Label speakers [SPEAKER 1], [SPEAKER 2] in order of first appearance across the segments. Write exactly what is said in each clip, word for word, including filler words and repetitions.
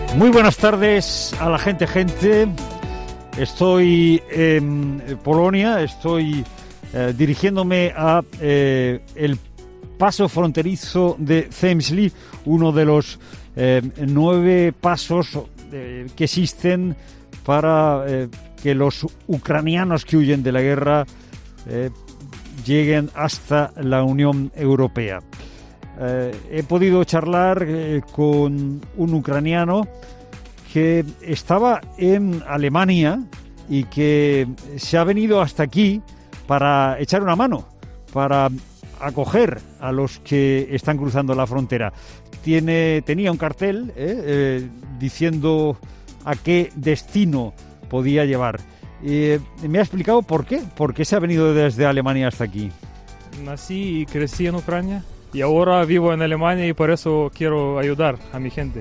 [SPEAKER 1] Muy buenas tardes a la gente, gente. Estoy en Polonia, estoy eh, dirigiéndome a eh, el paso fronterizo de Przemyśl, uno de los eh, nueve pasos eh, que existen para eh, que los ucranianos que huyen de la guerra eh, lleguen hasta la Unión Europea. Eh, he podido charlar eh, con un ucraniano que estaba en Alemania y que se ha venido hasta aquí para echar una mano, para acoger a los que están cruzando la frontera. Tiene, tenía un cartel eh, eh, diciendo a qué destino podía llevar. Eh, me ha explicado por qué, por qué se ha venido desde Alemania hasta aquí.
[SPEAKER 2] Nací y crecí en Ucrania y ahora vivo en Alemania y por eso quiero ayudar a mi gente.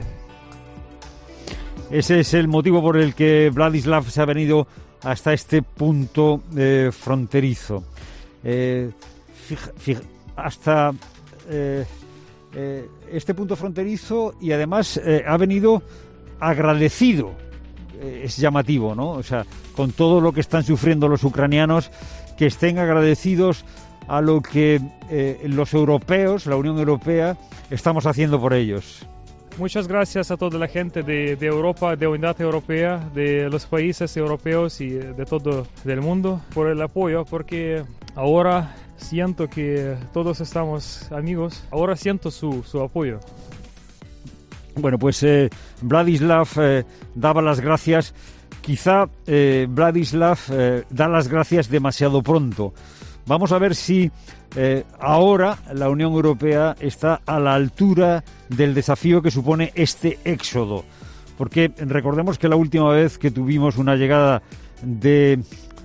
[SPEAKER 1] Ese es el motivo por el que Vladislav se ha venido hasta este punto eh, fronterizo. Eh, fija, fija, hasta eh, eh, este punto fronterizo y además eh, ha venido agradecido. Eh, es llamativo, ¿no? O sea, con todo lo que están sufriendo los ucranianos, que estén agradecidos a lo que eh, los europeos, la Unión Europea, estamos haciendo por ellos.
[SPEAKER 2] Muchas gracias a toda la gente de, de Europa, de Unidad Europea, de los países europeos y de todo el mundo por el apoyo, porque ahora siento que todos estamos amigos, ahora siento su, su apoyo.
[SPEAKER 1] Bueno, pues eh, Vladislav eh, daba las gracias, quizá eh, Vladislav eh, da las gracias demasiado pronto. Vamos a ver si eh, ahora la Unión Europea está a la altura del desafío que supone este éxodo. Porque recordemos que la última vez que tuvimos una llegada de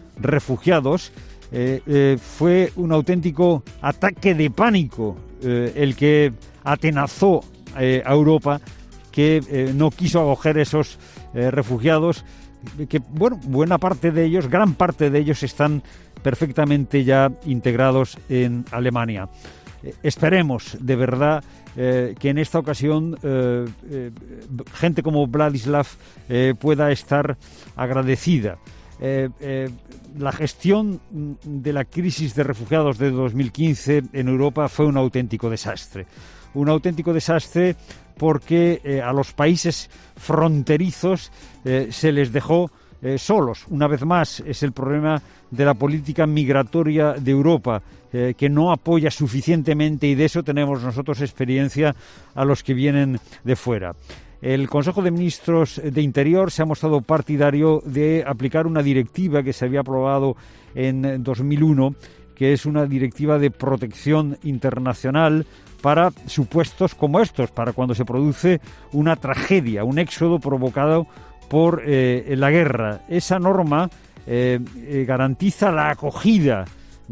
[SPEAKER 1] refugiados eh, eh, fue un auténtico ataque de pánico eh, el que atenazó eh, a Europa, que eh, no quiso acoger esos eh, refugiados, que, bueno, buena parte de ellos, gran parte de ellos están perfectamente ya integrados en Alemania. Eh, esperemos, de verdad, eh, que en esta ocasión eh, eh, gente como Vladislav eh, pueda estar agradecida. Eh, eh, la gestión de la crisis de refugiados de dos mil quince en Europa fue un auténtico desastre. Un auténtico desastre porque eh, a los países fronterizos eh, se les dejó eh, solos. Una vez más, es el problema de la política migratoria de Europa, eh, que no apoya suficientemente, y de eso tenemos nosotros experiencia a los que vienen de fuera. El Consejo de Ministros de Interior se ha mostrado partidario de aplicar una directiva que se había aprobado en dos mil uno, que es una directiva de protección internacional para supuestos como estos, para cuando se produce una tragedia, un éxodo provocado por eh, la guerra. Esa norma eh, eh, garantiza la acogida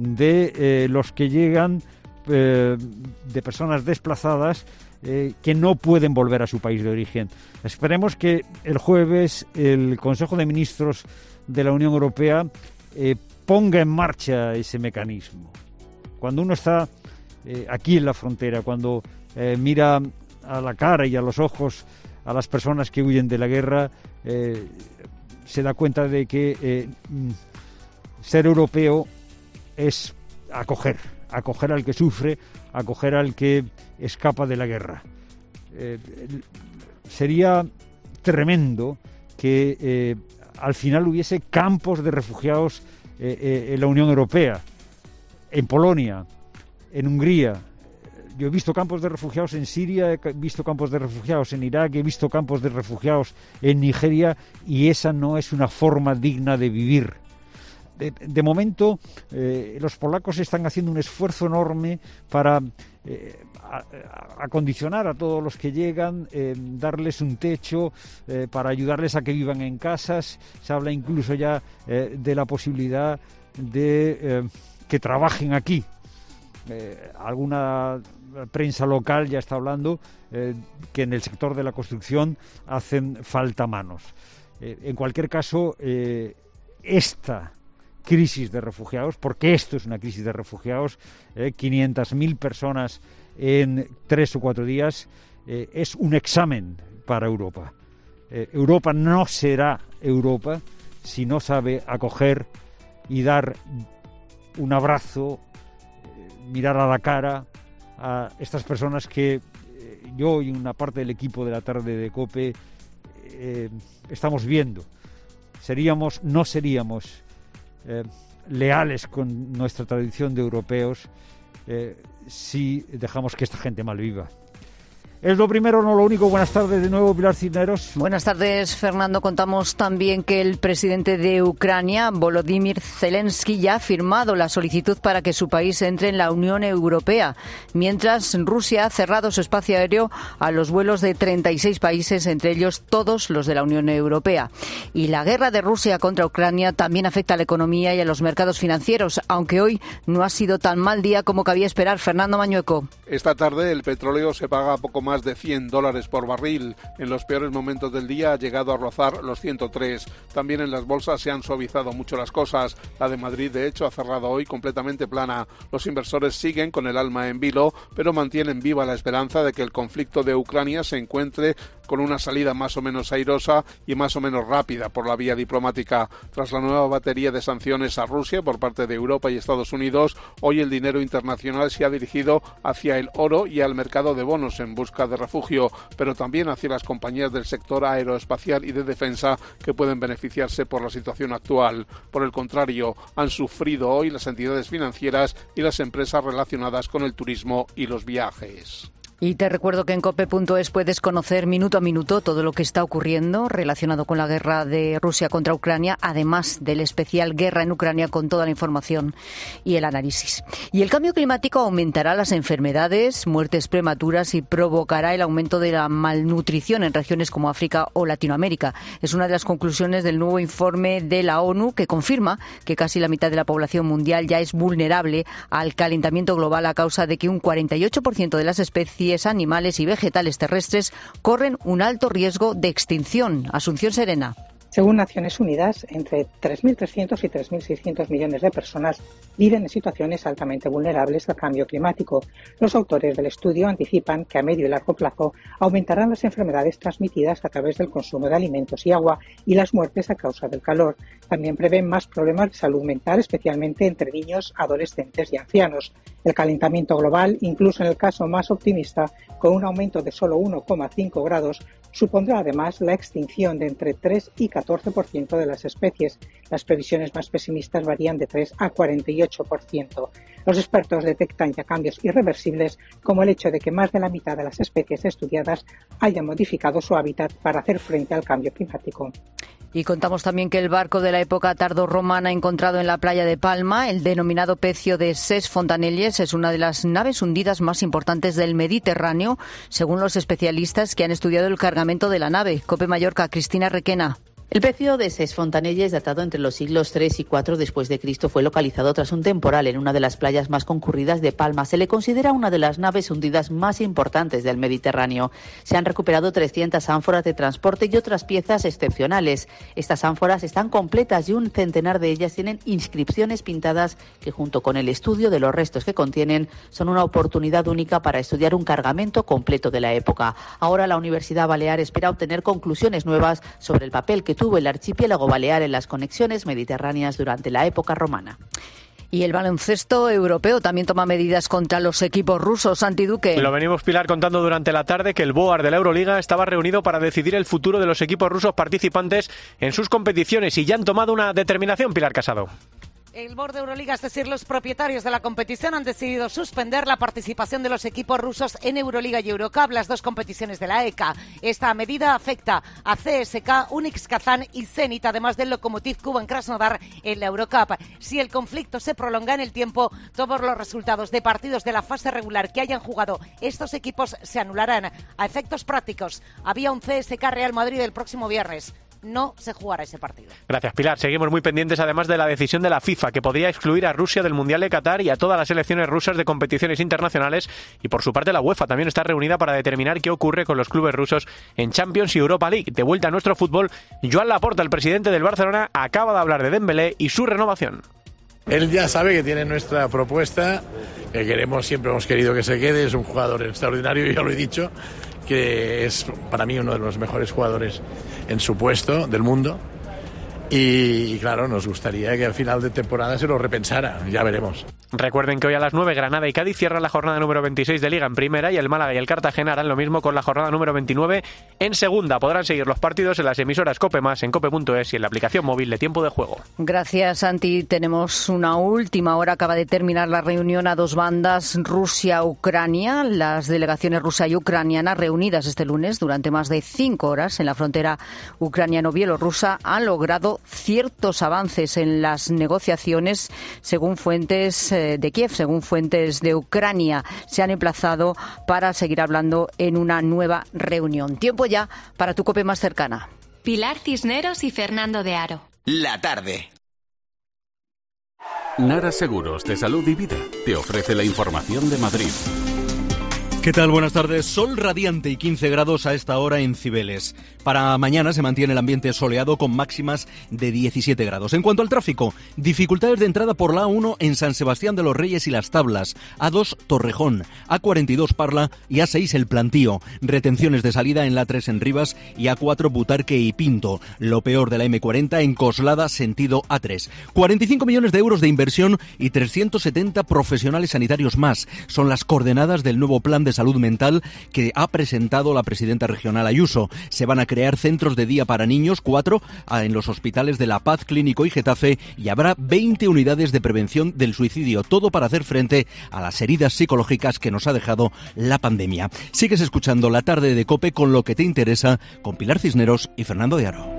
[SPEAKER 1] de eh, los que llegan, eh, de personas desplazadas eh, que no pueden volver a su país de origen. Esperemos que el jueves el Consejo de Ministros de la Unión Europea eh, ponga en marcha ese mecanismo. Cuando uno está eh, aquí en la frontera, cuando eh, mira a la cara y a los ojos a las personas que huyen de la guerra, eh, se da cuenta de que eh, ser europeo es acoger, acoger al que sufre, acoger al que escapa de la guerra. Eh, sería tremendo que eh, al final hubiese campos de refugiados eh, eh, en la Unión Europea, en Polonia, en Hungría. Yo he visto campos de refugiados en Siria, he visto campos de refugiados en Irak, he visto campos de refugiados en Nigeria, y esa no es una forma digna de vivir. De, de momento, eh, los polacos están haciendo un esfuerzo enorme para eh, a, a, acondicionar a todos los que llegan, eh, darles un techo, eh, para ayudarles a que vivan en casas. Se habla incluso ya eh, de la posibilidad de eh, que trabajen aquí. Eh, alguna prensa local ya está hablando eh, que en el sector de la construcción hacen falta manos. Eh, en cualquier caso, eh, esta crisis de refugiados, porque esto es una crisis de refugiados, eh, quinientas mil personas en tres o cuatro días, eh, es un examen para Europa. Eh, Europa no será Europa si no sabe acoger y dar un abrazo, eh, mirar a la cara a estas personas que eh, yo y una parte del equipo de la tarde de COPE eh, estamos viendo. Seríamos, no seríamos eh, leales con nuestra tradición de europeos eh, si dejamos que esta gente malviva. Es lo primero, no lo único. Buenas tardes de nuevo, Pilar Cisneros.
[SPEAKER 3] Buenas tardes, Fernando. Contamos también que el presidente de Ucrania, Volodymyr Zelensky, ya ha firmado la solicitud para que su país entre en la Unión Europea, mientras Rusia ha cerrado su espacio aéreo a los vuelos de treinta y seis países, entre ellos todos los de la Unión Europea. Y la guerra de Rusia contra Ucrania también afecta a la economía y a los mercados financieros, aunque hoy no ha sido tan mal día como cabía esperar. Fernando Mañueco.
[SPEAKER 4] Esta tarde el petróleo se paga poco más más de cien dólares por barril. En los peores momentos del día ha llegado a rozar los ciento tres. También en las bolsas se han suavizado mucho las cosas. La de Madrid, de hecho, ha cerrado hoy completamente plana. Los inversores siguen con el alma en vilo, pero mantienen viva la esperanza de que el conflicto de Ucrania se encuentre con una salida más o menos airosa y más o menos rápida por la vía diplomática. Tras la nueva batería de sanciones a Rusia por parte de Europa y Estados Unidos, hoy el dinero internacional se ha dirigido hacia el oro y al mercado de bonos en busca de refugio, pero también hacia las compañías del sector aeroespacial y de defensa que pueden beneficiarse por la situación actual. Por el contrario, han sufrido hoy las entidades financieras y las empresas relacionadas con el turismo y los viajes.
[SPEAKER 3] Y te recuerdo que en cope punto es puedes conocer minuto a minuto todo lo que está ocurriendo relacionado con la guerra de Rusia contra Ucrania, además del especial Guerra en Ucrania con toda la información y el análisis. Y el cambio climático aumentará las enfermedades, muertes prematuras y provocará el aumento de la malnutrición en regiones como África o Latinoamérica. Es una de las conclusiones del nuevo informe de la ONU que confirma que casi la mitad de la población mundial ya es vulnerable al calentamiento global a causa de que un cuarenta y ocho por ciento de las especies animales y vegetales terrestres corren un alto riesgo de extinción. Asunción Serena.
[SPEAKER 5] Según Naciones Unidas, entre tres mil trescientos y tres mil seiscientos millones de personas viven en situaciones altamente vulnerables al cambio climático. Los autores del estudio anticipan que a medio y largo plazo aumentarán las enfermedades transmitidas a través del consumo de alimentos y agua y las muertes a causa del calor. También prevén más problemas de salud mental, especialmente entre niños, adolescentes y ancianos. El calentamiento global, incluso en el caso más optimista, con un aumento de solo uno coma cinco grados, supondrá además la extinción de entre tres y catorce por ciento de las especies. Las previsiones más pesimistas varían de tres a cuarenta y ocho por ciento. Los expertos detectan ya cambios irreversibles, como el hecho de que más de la mitad de las especies estudiadas hayan modificado su hábitat para hacer frente al cambio climático.
[SPEAKER 3] Y contamos también que el barco de la época tardorromana encontrado en la playa de Palma, el denominado Pecio de Ses Fontanelles, es una de las naves hundidas más importantes del Mediterráneo, según los especialistas que han estudiado el cargamento de la nave. COPE Mallorca, Cristina Requena.
[SPEAKER 6] El Pecio de Ses Fontanelles, datado entre los siglos tres y cuatro después de Cristo, fue localizado tras un temporal en una de las playas más concurridas de Palma. Se le considera una de las naves hundidas más importantes del Mediterráneo. Se han recuperado trescientas ánforas de transporte y otras piezas excepcionales. Estas ánforas están completas y un centenar de ellas tienen inscripciones pintadas que, junto con el estudio de los restos que contienen, son una oportunidad única para estudiar un cargamento completo de la época. Ahora la Universidad Balear espera obtener conclusiones nuevas sobre el papel que tuvo el archipiélago balear en las conexiones mediterráneas durante la época romana.
[SPEAKER 3] Y el baloncesto europeo también toma medidas contra los equipos rusos. Santi Duque.
[SPEAKER 7] Lo venimos, Pilar, contando durante la tarde que el BOAR de la Euroliga estaba reunido para decidir el futuro de los equipos rusos participantes en sus competiciones y ya han tomado una determinación, Pilar Casado.
[SPEAKER 8] El Board de Euroliga, es decir, los propietarios de la competición, han decidido suspender la participación de los equipos rusos en Euroliga y Eurocup, las dos competiciones de la E C A. Esta medida afecta a C S K, Unix Kazán y Zenit, además del Lokomotiv Kuban Krasnodar en la Eurocup. Si el conflicto se prolonga en el tiempo, todos los resultados de partidos de la fase regular que hayan jugado estos equipos se anularán. A efectos prácticos, había un C S K Real Madrid el próximo viernes. No se jugará ese partido.
[SPEAKER 7] Gracias, Pilar. Seguimos muy pendientes además de la decisión de la FIFA, que podría excluir a Rusia del Mundial de Qatar y a todas las selecciones rusas de competiciones internacionales. Y por su parte la UEFA también está reunida para determinar qué ocurre con los clubes rusos en Champions y Europa League. De vuelta a nuestro fútbol, Joan Laporta, el presidente del Barcelona, acaba de hablar de Dembélé y su renovación.
[SPEAKER 9] Él ya sabe que tiene nuestra propuesta, que queremos, siempre hemos querido que se quede, es un jugador extraordinario, ya lo he dicho, que es para mí uno de los mejores jugadores en su puesto del mundo. Y, y claro, nos gustaría que al final de temporada se lo repensara, ya veremos.
[SPEAKER 7] Recuerden que hoy a las nueve Granada y Cádiz cierran la jornada número veintiséis de Liga en Primera y el Málaga y el Cartagena harán lo mismo con la jornada número veintinueve en Segunda. Podrán seguir los partidos en las emisoras COPE más, en cope punto es y en la aplicación móvil de Tiempo de Juego.
[SPEAKER 3] Gracias, Santi. Tenemos una última hora. Acaba de terminar la reunión a dos bandas Rusia-Ucrania. Las delegaciones rusa y ucraniana reunidas este lunes durante más de cinco horas en la frontera ucraniano-bielorrusa han logrado ciertos avances en las negociaciones, según fuentes de Kiev, según fuentes de Ucrania. Se han emplazado para seguir hablando en una nueva reunión. Tiempo ya para tu COPE más cercana.
[SPEAKER 10] Pilar Cisneros y Fernando de Aro.
[SPEAKER 11] La tarde.
[SPEAKER 12] Nara Seguros de Salud y Vida te ofrece la información de Madrid.
[SPEAKER 13] ¿Qué tal? Buenas tardes. Sol radiante y quince grados a esta hora en Cibeles. Para mañana se mantiene el ambiente soleado con máximas de diecisiete grados. En cuanto al tráfico, dificultades de entrada por la A uno en San Sebastián de los Reyes y Las Tablas, A dos Torrejón, A cuarenta y dos Parla y A seis El Plantío. Retenciones de salida en la A tres en Rivas y A cuatro Butarque y Pinto. Lo peor de la eme cuarenta en Coslada sentido A tres. cuarenta y cinco millones de euros de inversión y trescientos setenta profesionales sanitarios más. Son las coordenadas del nuevo plan de salud mental que ha presentado la presidenta regional Ayuso. Se van a crear centros de día para niños, cuatro en los hospitales de La Paz, Clínico y Getafe, y habrá veinte unidades de prevención del suicidio, todo para hacer frente a las heridas psicológicas que nos ha dejado la pandemia. Sigues escuchando La Tarde de COPE con lo que te interesa, con Pilar Cisneros y Fernando de Aro.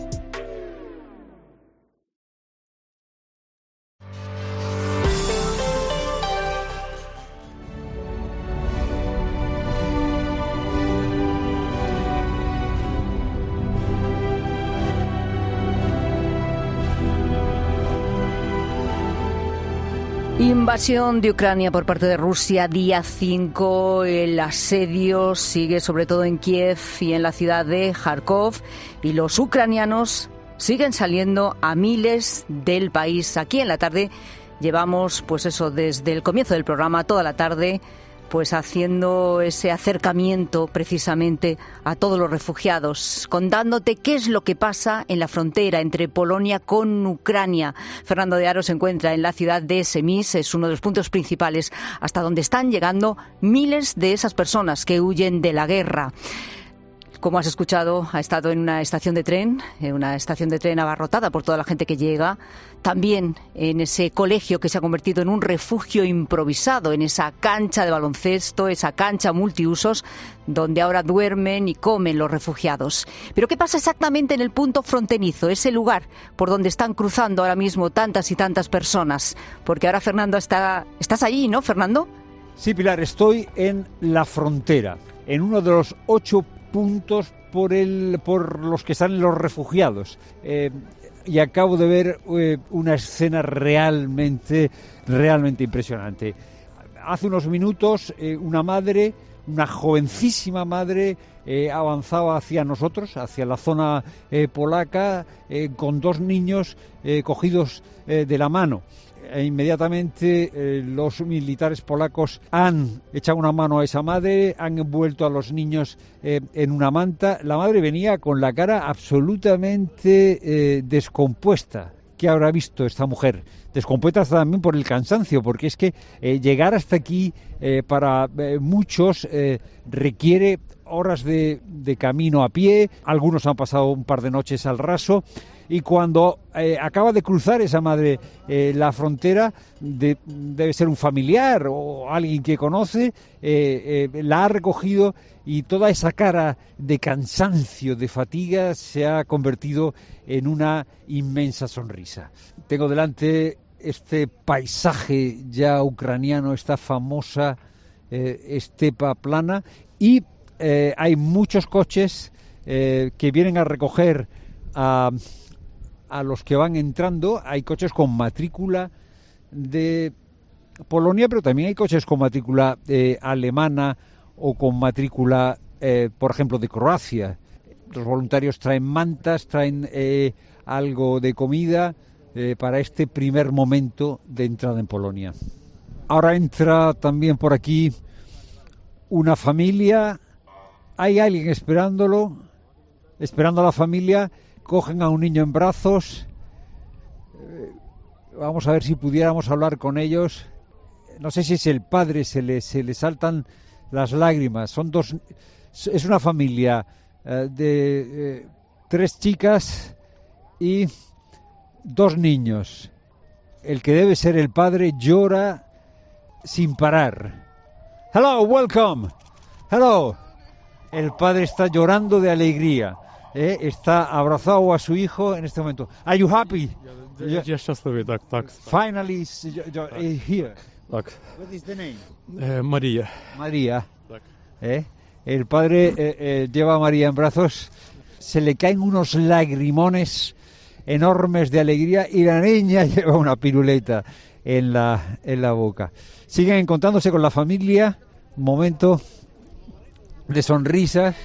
[SPEAKER 3] Invasión de Ucrania por parte de Rusia, día cinco. El asedio sigue sobre todo en Kiev y en la ciudad de Kharkov. Y los ucranianos siguen saliendo a miles del país. Aquí en La Tarde llevamos, pues eso, desde el comienzo del programa, toda la tarde, pues haciendo ese acercamiento precisamente a todos los refugiados, contándote qué es lo que pasa en la frontera entre Polonia con Ucrania. Fernando de Aro se encuentra en la ciudad de Semis, es uno de los puntos principales hasta donde están llegando miles de esas personas que huyen de la guerra. Como has escuchado, ha estado en una estación de tren, en una estación de tren abarrotada por toda la gente que llega. También en ese colegio que se ha convertido en un refugio improvisado, en esa cancha de baloncesto, esa cancha multiusos, donde ahora duermen y comen los refugiados. Pero ¿qué pasa exactamente en el punto fronterizo, ese lugar por donde están cruzando ahora mismo tantas y tantas personas? Porque ahora Fernando está... ¿Estás allí, no, Fernando?
[SPEAKER 1] Sí, Pilar, estoy en la frontera, en uno de los ocho puntos por el por los que están los refugiados, eh, y acabo de ver eh, una escena realmente realmente impresionante. Hace unos minutos eh, una madre, una jovencísima madre, eh, avanzaba hacia nosotros, hacia la zona eh, polaca, eh, con dos niños eh, cogidos eh, de la mano. E inmediatamente eh, los militares polacos han echado una mano a esa madre, han envuelto a los niños eh, en una manta. La madre venía con la cara absolutamente eh, descompuesta. ¿Qué habrá visto esta mujer? Descompuesta también por el cansancio, porque es que eh, llegar hasta aquí eh, para eh, muchos eh, requiere horas de, de camino a pie. Algunos han pasado un par de noches al raso. Y cuando eh, acaba de cruzar esa madre eh, la frontera, de, debe ser un familiar o alguien que conoce, eh, eh, la ha recogido y toda esa cara de cansancio, de fatiga, se ha convertido en una inmensa sonrisa. Tengo delante este paisaje ya ucraniano, esta famosa eh, estepa plana, y eh, hay muchos coches eh, que vienen a recoger a... a los que van entrando. Hay coches con matrícula de Polonia, pero también hay coches con matrícula eh, alemana o con matrícula, eh, por ejemplo, de Croacia. Los voluntarios traen mantas, traen eh, algo de comida eh, para este primer momento de entrada en Polonia. Ahora entra también por aquí una familia hay alguien esperándolo, esperando a la familia, cogen a un niño en brazos. Eh, vamos a ver si pudiéramos hablar con ellos. No sé si es el padre, se le, se le saltan las lágrimas. Son dos, es una familia eh, de eh, tres chicas y dos niños. El que debe ser el padre llora sin parar. Hello, welcome. Hello. El padre está llorando de alegría. ¿eh? Está abrazado a su hijo en este momento. Are you happy?
[SPEAKER 2] Я щасливий, так, так.
[SPEAKER 1] Finally, you're here.
[SPEAKER 2] Так.
[SPEAKER 1] What is the name?
[SPEAKER 2] Eh, María.
[SPEAKER 1] María.
[SPEAKER 2] Так.
[SPEAKER 1] ¿eh? El padre eh, eh, lleva a María en brazos. Se le caen unos lagrimones enormes de alegría y la niña lleva una piruleta en la, en la boca. Siguen encontrándose con la familia. Momento de sonrisas.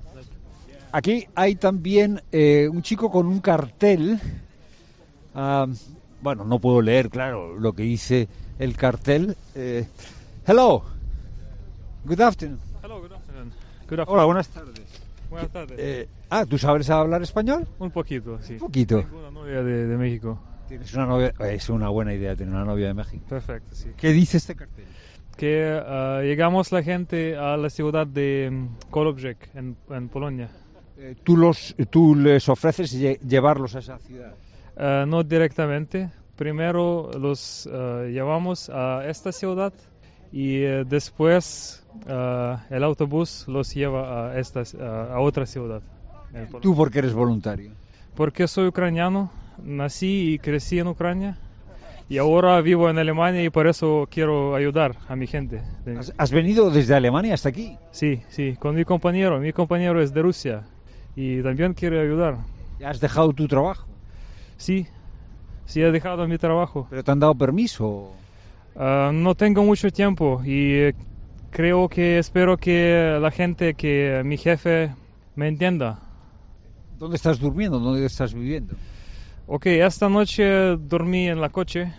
[SPEAKER 1] Aquí hay también eh, un chico con un cartel. Uh, bueno, no puedo leer, claro, lo que dice el cartel. Eh, hello. Good afternoon.
[SPEAKER 2] Hello, good afternoon. Good afternoon.
[SPEAKER 1] Hola, buenas tardes.
[SPEAKER 2] Buenas tardes.
[SPEAKER 1] Eh, ah, ¿tú sabes hablar español?
[SPEAKER 2] Un poquito, sí.
[SPEAKER 1] Un poquito.
[SPEAKER 2] Tengo una novia de, de México.
[SPEAKER 1] Tienes una novia, es una buena idea tener una novia de México.
[SPEAKER 2] Perfecto, sí.
[SPEAKER 1] ¿Qué dice este cartel?
[SPEAKER 2] Que uh, llegamos la gente a la ciudad de um, Kołobrzeg en, en Polonia.
[SPEAKER 1] Eh, ¿tú, los, ¿Tú les ofreces lle- llevarlos a esa ciudad?
[SPEAKER 2] Uh, no directamente. Primero los uh, llevamos a esta ciudad y uh, después uh, el autobús los lleva a, esta, uh, a otra ciudad.
[SPEAKER 1] ¿Tú por qué eres voluntario?
[SPEAKER 2] Porque soy ucraniano, nací y crecí en Ucrania y ahora vivo en Alemania y por eso quiero ayudar a mi gente.
[SPEAKER 1] ¿Has, has venido desde Alemania hasta aquí?
[SPEAKER 2] Sí, sí, con mi compañero. Mi compañero es de Rusia y también quiere ayudar.
[SPEAKER 1] ¿Has dejado tu trabajo?
[SPEAKER 2] Sí, sí he dejado mi trabajo.
[SPEAKER 1] ¿Pero te han dado permiso?
[SPEAKER 2] Uh, no tengo mucho tiempo y eh, creo que espero que la gente, que mi jefe me entienda.
[SPEAKER 1] ¿Dónde estás durmiendo? ¿Dónde estás viviendo?
[SPEAKER 2] Ok, esta noche dormí en la coche,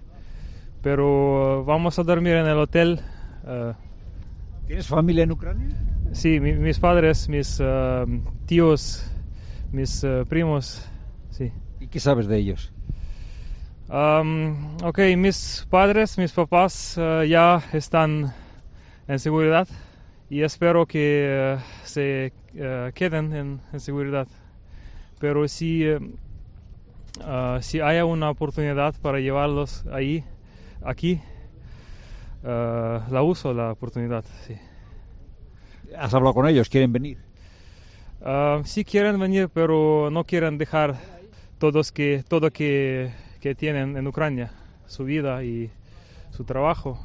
[SPEAKER 2] pero uh, vamos a dormir en el hotel. Uh,
[SPEAKER 1] ¿Tienes familia en Ucrania?
[SPEAKER 2] Sí, mi, mis padres, mis uh, tíos, mis uh, primos, sí.
[SPEAKER 1] ¿Y qué sabes de ellos?
[SPEAKER 2] Um, ok, mis padres, mis papás uh, ya están en seguridad y espero que uh, se uh, queden en, en seguridad. Pero si, uh, uh, si hay una oportunidad para llevarlos ahí, aquí, uh, la uso la oportunidad, sí.
[SPEAKER 1] ¿Has hablado con ellos? ¿Quieren venir?
[SPEAKER 2] Uh, sí quieren venir, pero no quieren dejar todos que, todo que, que tienen en Ucrania, su vida y su trabajo,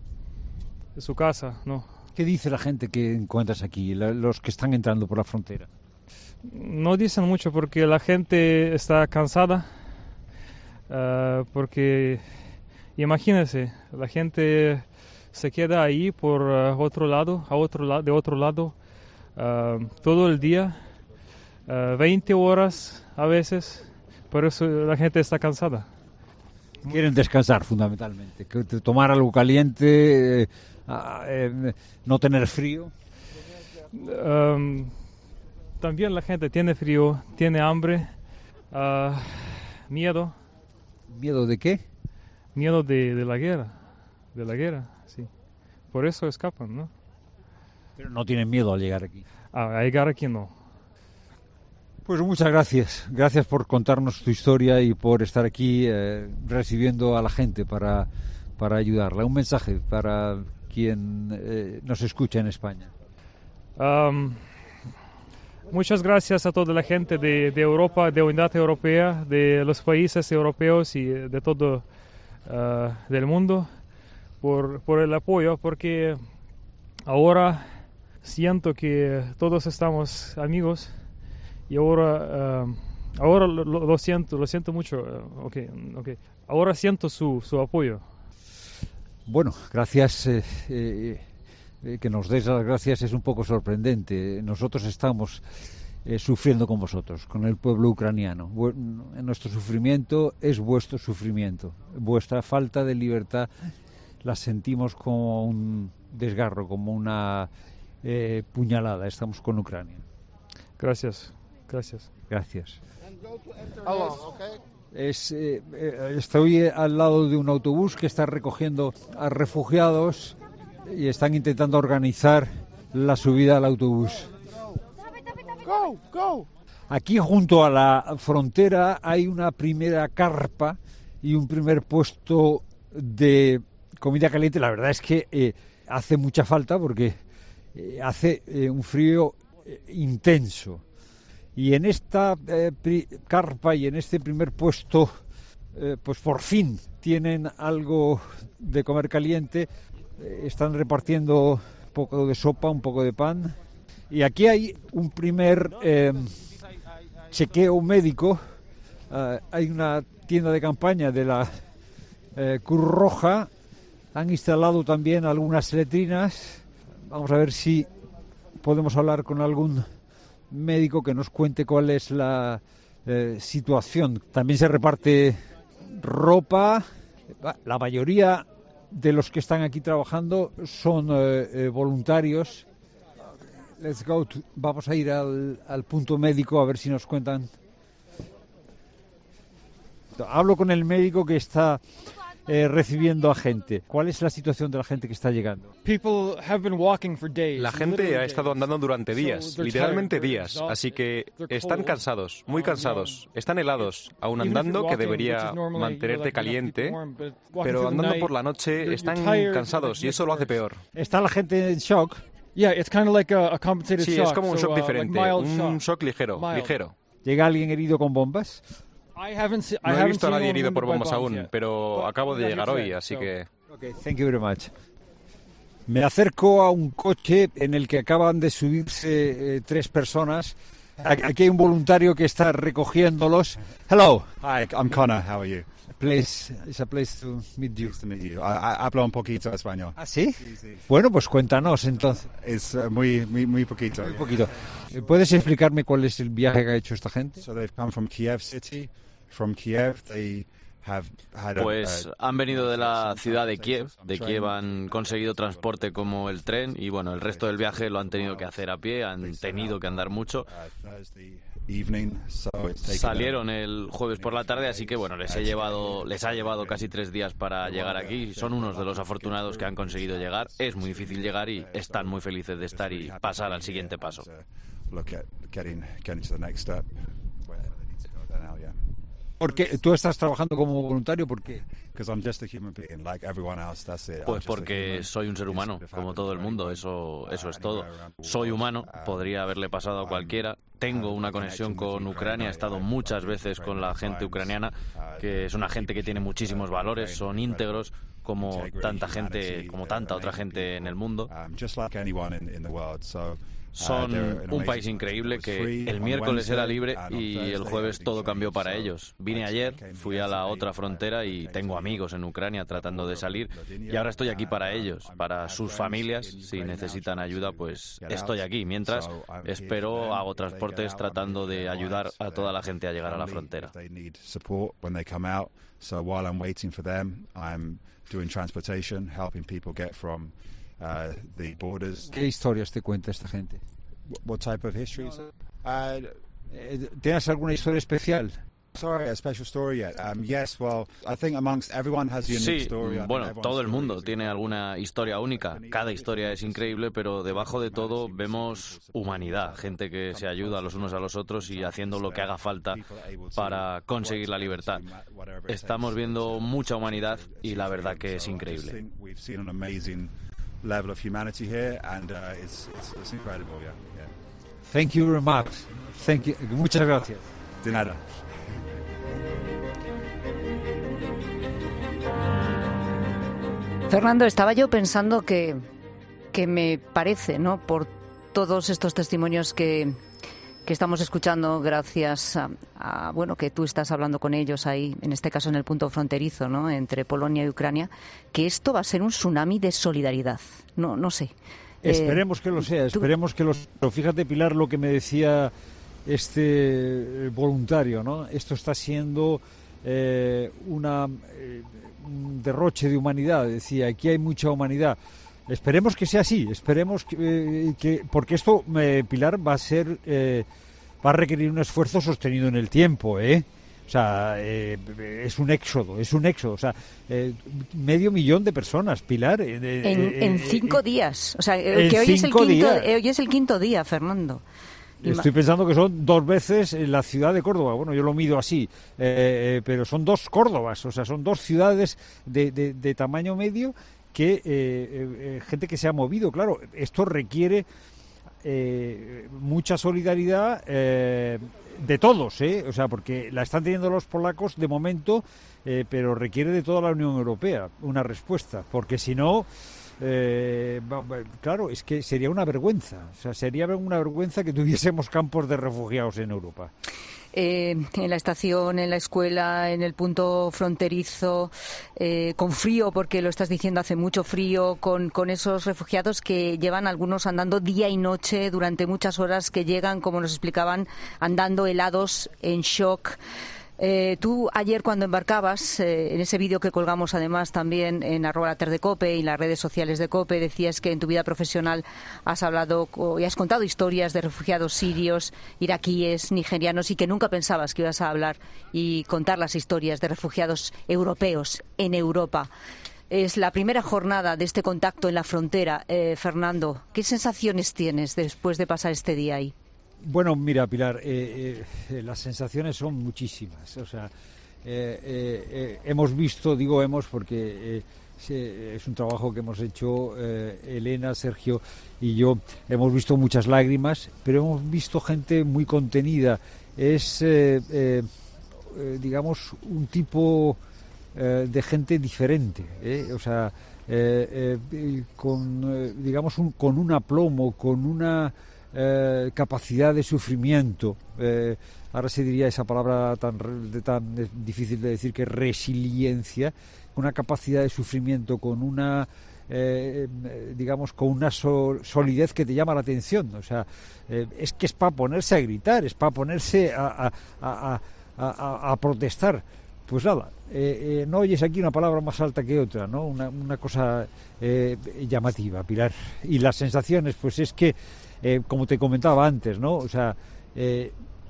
[SPEAKER 2] su casa, ¿no?
[SPEAKER 1] ¿Qué dice la gente que encuentras aquí, la, los que están entrando por la frontera?
[SPEAKER 2] No dicen mucho porque la gente está cansada, uh, porque imagínense, la gente se queda ahí por uh, otro lado, a otro lado, de otro lado, uh, todo el día, uh, veinte horas a veces, por eso la gente está cansada.
[SPEAKER 1] Quieren descansar fundamentalmente, que tomar algo caliente, eh, eh, no tener frío.
[SPEAKER 2] Um, también la gente tiene frío, tiene hambre, uh, miedo.
[SPEAKER 1] ¿Miedo de qué?
[SPEAKER 2] Miedo de, de la guerra, de la guerra, sí. Por eso escapan, ¿no?
[SPEAKER 1] Pero no tienen miedo al llegar aquí.
[SPEAKER 2] Ah, a llegar aquí no.
[SPEAKER 1] Pues muchas gracias. Gracias por contarnos tu historia y por estar aquí eh, recibiendo a la gente para, para ayudarla. Un mensaje para quien eh, nos escucha en España.
[SPEAKER 2] Um, muchas gracias a toda la gente de, de Europa, de Unidad Europea, de los países europeos y de todo uh, del mundo por, por el apoyo, porque ahora siento que todos estamos amigos. Y ahora, uh, ahora lo, lo siento, lo siento mucho. Uh, okay, okay. Ahora siento su, su apoyo.
[SPEAKER 1] Bueno, gracias. Eh, eh, eh, que nos des las gracias es un poco sorprendente. Nosotros estamos eh, sufriendo con vosotros, con el pueblo ucraniano. Bueno, nuestro sufrimiento es vuestro sufrimiento. Vuestra falta de libertad la sentimos como un desgarro, como una eh, puñalada. Estamos con Ucrania.
[SPEAKER 2] Gracias, gracias.
[SPEAKER 1] Gracias. Es, eh, eh, estoy al lado de un autobús que está recogiendo a refugiados y están intentando organizar la subida al autobús.
[SPEAKER 11] Go, go.
[SPEAKER 1] Aquí junto a la frontera hay una primera carpa y un primer puesto de comida caliente. La verdad es que eh, hace mucha falta porque eh, hace eh, un frío eh, intenso. Y en esta eh, pri- carpa y en este primer puesto, eh, pues por fin tienen algo de comer caliente. Eh, están repartiendo un poco de sopa, un poco de pan. Y aquí hay un primer eh, chequeo médico. Uh, hay una tienda de campaña de la eh, Cruz Roja. Han instalado también algunas letrinas. Vamos a ver si podemos hablar con algún médico que nos cuente cuál es la eh, situación. También se reparte ropa. La mayoría de los que están aquí trabajando son eh, eh, voluntarios. Let's go to, vamos a ir al, al punto médico a ver si nos cuentan. Hablo con el médico que está eh, recibiendo a gente. ¿Cuál es la situación de la gente que está llegando?
[SPEAKER 14] La gente ha estado andando durante días, literalmente días, así que están cansados, muy cansados, están helados, aún andando, que debería mantenerte caliente, pero andando por la noche están cansados y eso lo hace peor.
[SPEAKER 1] ¿Está la gente en shock?
[SPEAKER 14] Sí, es como un shock diferente, un shock ligero, ligero.
[SPEAKER 1] ¿Llega alguien herido con bombas?
[SPEAKER 14] No he visto a nadie herido por bombas aún, pero acabo de llegar hoy, así que...
[SPEAKER 1] Okay, thank you very much. Me acerco a un coche en el que acaban de subirse eh, tres personas. Aquí hay un voluntario que está recogiéndolos. Hello.
[SPEAKER 15] Hi, I'm Connor. How are you?
[SPEAKER 1] Place, it's a place to meet you.
[SPEAKER 15] Nice to meet you. I, I hablo un poquito español.
[SPEAKER 1] ¿Ah, sí? Sí, sí. Bueno, pues cuéntanos entonces.
[SPEAKER 15] Es uh, muy, muy, muy poquito.
[SPEAKER 1] Muy poquito. ¿Puedes explicarme cuál es el viaje que ha hecho esta gente?
[SPEAKER 15] So they've come from Kiev City. From Kiev, they have had
[SPEAKER 16] pues
[SPEAKER 15] a,
[SPEAKER 16] han venido de la ciudad de Kiev. De Kiev han conseguido transporte como el tren y bueno, el resto del viaje lo han tenido que hacer a pie, han tenido que andar mucho. Salieron el jueves por la tarde, así que bueno, les he llevado, les ha llevado casi tres días para llegar aquí. Son unos de los afortunados que han conseguido llegar. Es muy difícil llegar y están muy felices de estar y pasar al siguiente paso.
[SPEAKER 1] Porque tú estás trabajando como voluntario, ¿por qué?
[SPEAKER 16] Pues porque soy un ser humano, como todo el mundo, eso, eso es todo. Soy humano, podría haberle pasado a cualquiera. Tengo una conexión con Ucrania, he estado muchas veces con la gente ucraniana, que es una gente que tiene muchísimos valores, son íntegros, como tanta gente, como tanta otra gente en el mundo. Son un país increíble que el miércoles era libre y el jueves todo cambió para ellos. Vine ayer, fui a la otra frontera y tengo amigos en Ucrania tratando de salir y ahora estoy aquí para ellos, para sus familias. Si necesitan ayuda, pues estoy aquí. Mientras espero, hago transportes tratando de ayudar a toda la gente a llegar a la frontera.
[SPEAKER 15] Uh, the borders.
[SPEAKER 1] ¿Qué historias te cuenta esta gente?
[SPEAKER 15] What type of histories?
[SPEAKER 1] Uh, ¿Tienes alguna historia especial?
[SPEAKER 15] Sorry, a special story yet. Um, yes, well, I think amongst everyone has a unique
[SPEAKER 16] sí,
[SPEAKER 15] story.
[SPEAKER 16] bueno, todo el mundo tiene alguna historia única. Cada historia es increíble, pero debajo de todo vemos humanidad, gente que se ayuda los unos a los otros y haciendo lo que haga falta para conseguir la libertad. Estamos viendo mucha humanidad y la verdad que es increíble.
[SPEAKER 15] Level of humanity here, and uh, it's, it's it's incredible. Yeah, yeah.
[SPEAKER 1] Thank you very much. Thank you. Muchas gracias.
[SPEAKER 15] De nada.
[SPEAKER 3] Fernando, estaba yo pensando que que me parece, ¿no? Por todos estos testimonios que que estamos escuchando gracias a, a, bueno, que tú estás hablando con ellos ahí, en este caso en el punto fronterizo, ¿no?, entre Polonia y Ucrania, que esto va a ser un tsunami de solidaridad. No, no sé.
[SPEAKER 1] Esperemos eh, que lo sea, tú... esperemos que lo sea. Pero fíjate, Pilar, lo que me decía este voluntario, ¿no? Esto está siendo eh, una, eh, un derroche de humanidad. Decía, aquí hay mucha humanidad. esperemos que sea así, esperemos que, eh, que porque esto, eh, Pilar, va a ser, eh, va a requerir un esfuerzo sostenido en el tiempo, ¿eh? O sea, eh, es un éxodo, es un éxodo. O sea, eh, medio millón de personas, Pilar. Eh,
[SPEAKER 3] en,
[SPEAKER 1] eh,
[SPEAKER 3] en cinco eh, días. O sea,
[SPEAKER 1] que
[SPEAKER 3] hoy es, el quinto,
[SPEAKER 1] días.
[SPEAKER 3] hoy es el quinto día, Fernando.
[SPEAKER 1] Estoy pensando que son dos veces en la ciudad de Córdoba. Bueno, yo lo mido así, eh, pero son dos Córdobas. O sea, son dos ciudades de, de, de tamaño medio que eh, eh, gente que se ha movido. Claro, esto requiere eh, mucha solidaridad eh, de todos, ¿eh? O sea, porque la están teniendo los polacos de momento, eh, pero requiere de toda la Unión Europea una respuesta, porque si no, eh, claro, es que sería una vergüenza, o sea, sería una vergüenza que tuviésemos campos de refugiados en Europa.
[SPEAKER 3] Eh, en la estación, en la escuela, en el punto fronterizo, eh, con frío, porque lo estás diciendo, hace mucho frío, con, con esos refugiados que llevan algunos andando día y noche durante muchas horas, que llegan, como nos explicaban, andando helados, en shock. Eh, tú ayer cuando embarcabas, eh, en ese vídeo que colgamos además también en arroba la ter de COPE y en las redes sociales de COPE, decías que en tu vida profesional has hablado y has contado historias de refugiados sirios, iraquíes, nigerianos, y que nunca pensabas que ibas a hablar y contar las historias de refugiados europeos en Europa. Es la primera jornada de este contacto en la frontera. eh, Fernando, ¿qué sensaciones tienes después de pasar este día ahí?
[SPEAKER 1] Bueno, mira, Pilar, eh, eh, las sensaciones son muchísimas. O sea, eh, eh, eh, hemos visto, digo hemos porque eh, es un trabajo que hemos hecho eh, Elena, Sergio y yo. Hemos visto muchas lágrimas, pero hemos visto gente muy contenida. Es, eh, eh, eh, digamos, un tipo eh, de gente diferente. ¿eh? O sea, eh, eh, con, eh, digamos, un, con un aplomo, con una Eh, capacidad de sufrimiento, eh, ahora se diría esa palabra tan, de, tan difícil de decir, que resiliencia, una capacidad de sufrimiento, con una eh, digamos con una so, solidez que te llama la atención. O sea, eh, es que es para ponerse a gritar, es para ponerse a, a, a, a, a protestar. Pues nada, eh, eh, no oyes aquí una palabra más alta que otra, ¿no? Una, una cosa eh, llamativa, Pilar. Y las sensaciones, pues es que Eh, como te comentaba antes, ¿no? O sea, eh,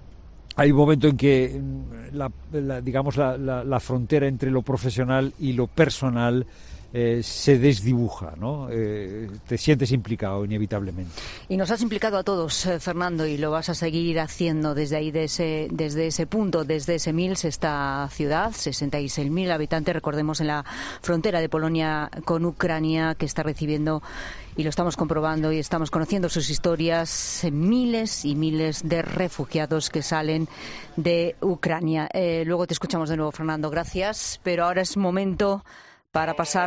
[SPEAKER 1] hay un momento en que la, la, digamos la, la, la frontera entre lo profesional y lo personal eh, se desdibuja, ¿no? Eh, te sientes implicado inevitablemente.
[SPEAKER 3] Y nos has implicado a todos, eh, Fernando, y lo vas a seguir haciendo desde ahí, de ese, desde ese punto, desde ese Mills, esta ciudad, sesenta y seis mil habitantes, recordemos, en la frontera de Polonia con Ucrania, que está recibiendo, y lo estamos comprobando y estamos conociendo sus historias, miles y miles de refugiados que salen de Ucrania. Eh, luego te escuchamos de nuevo, Fernando, gracias, pero ahora es momento para pasar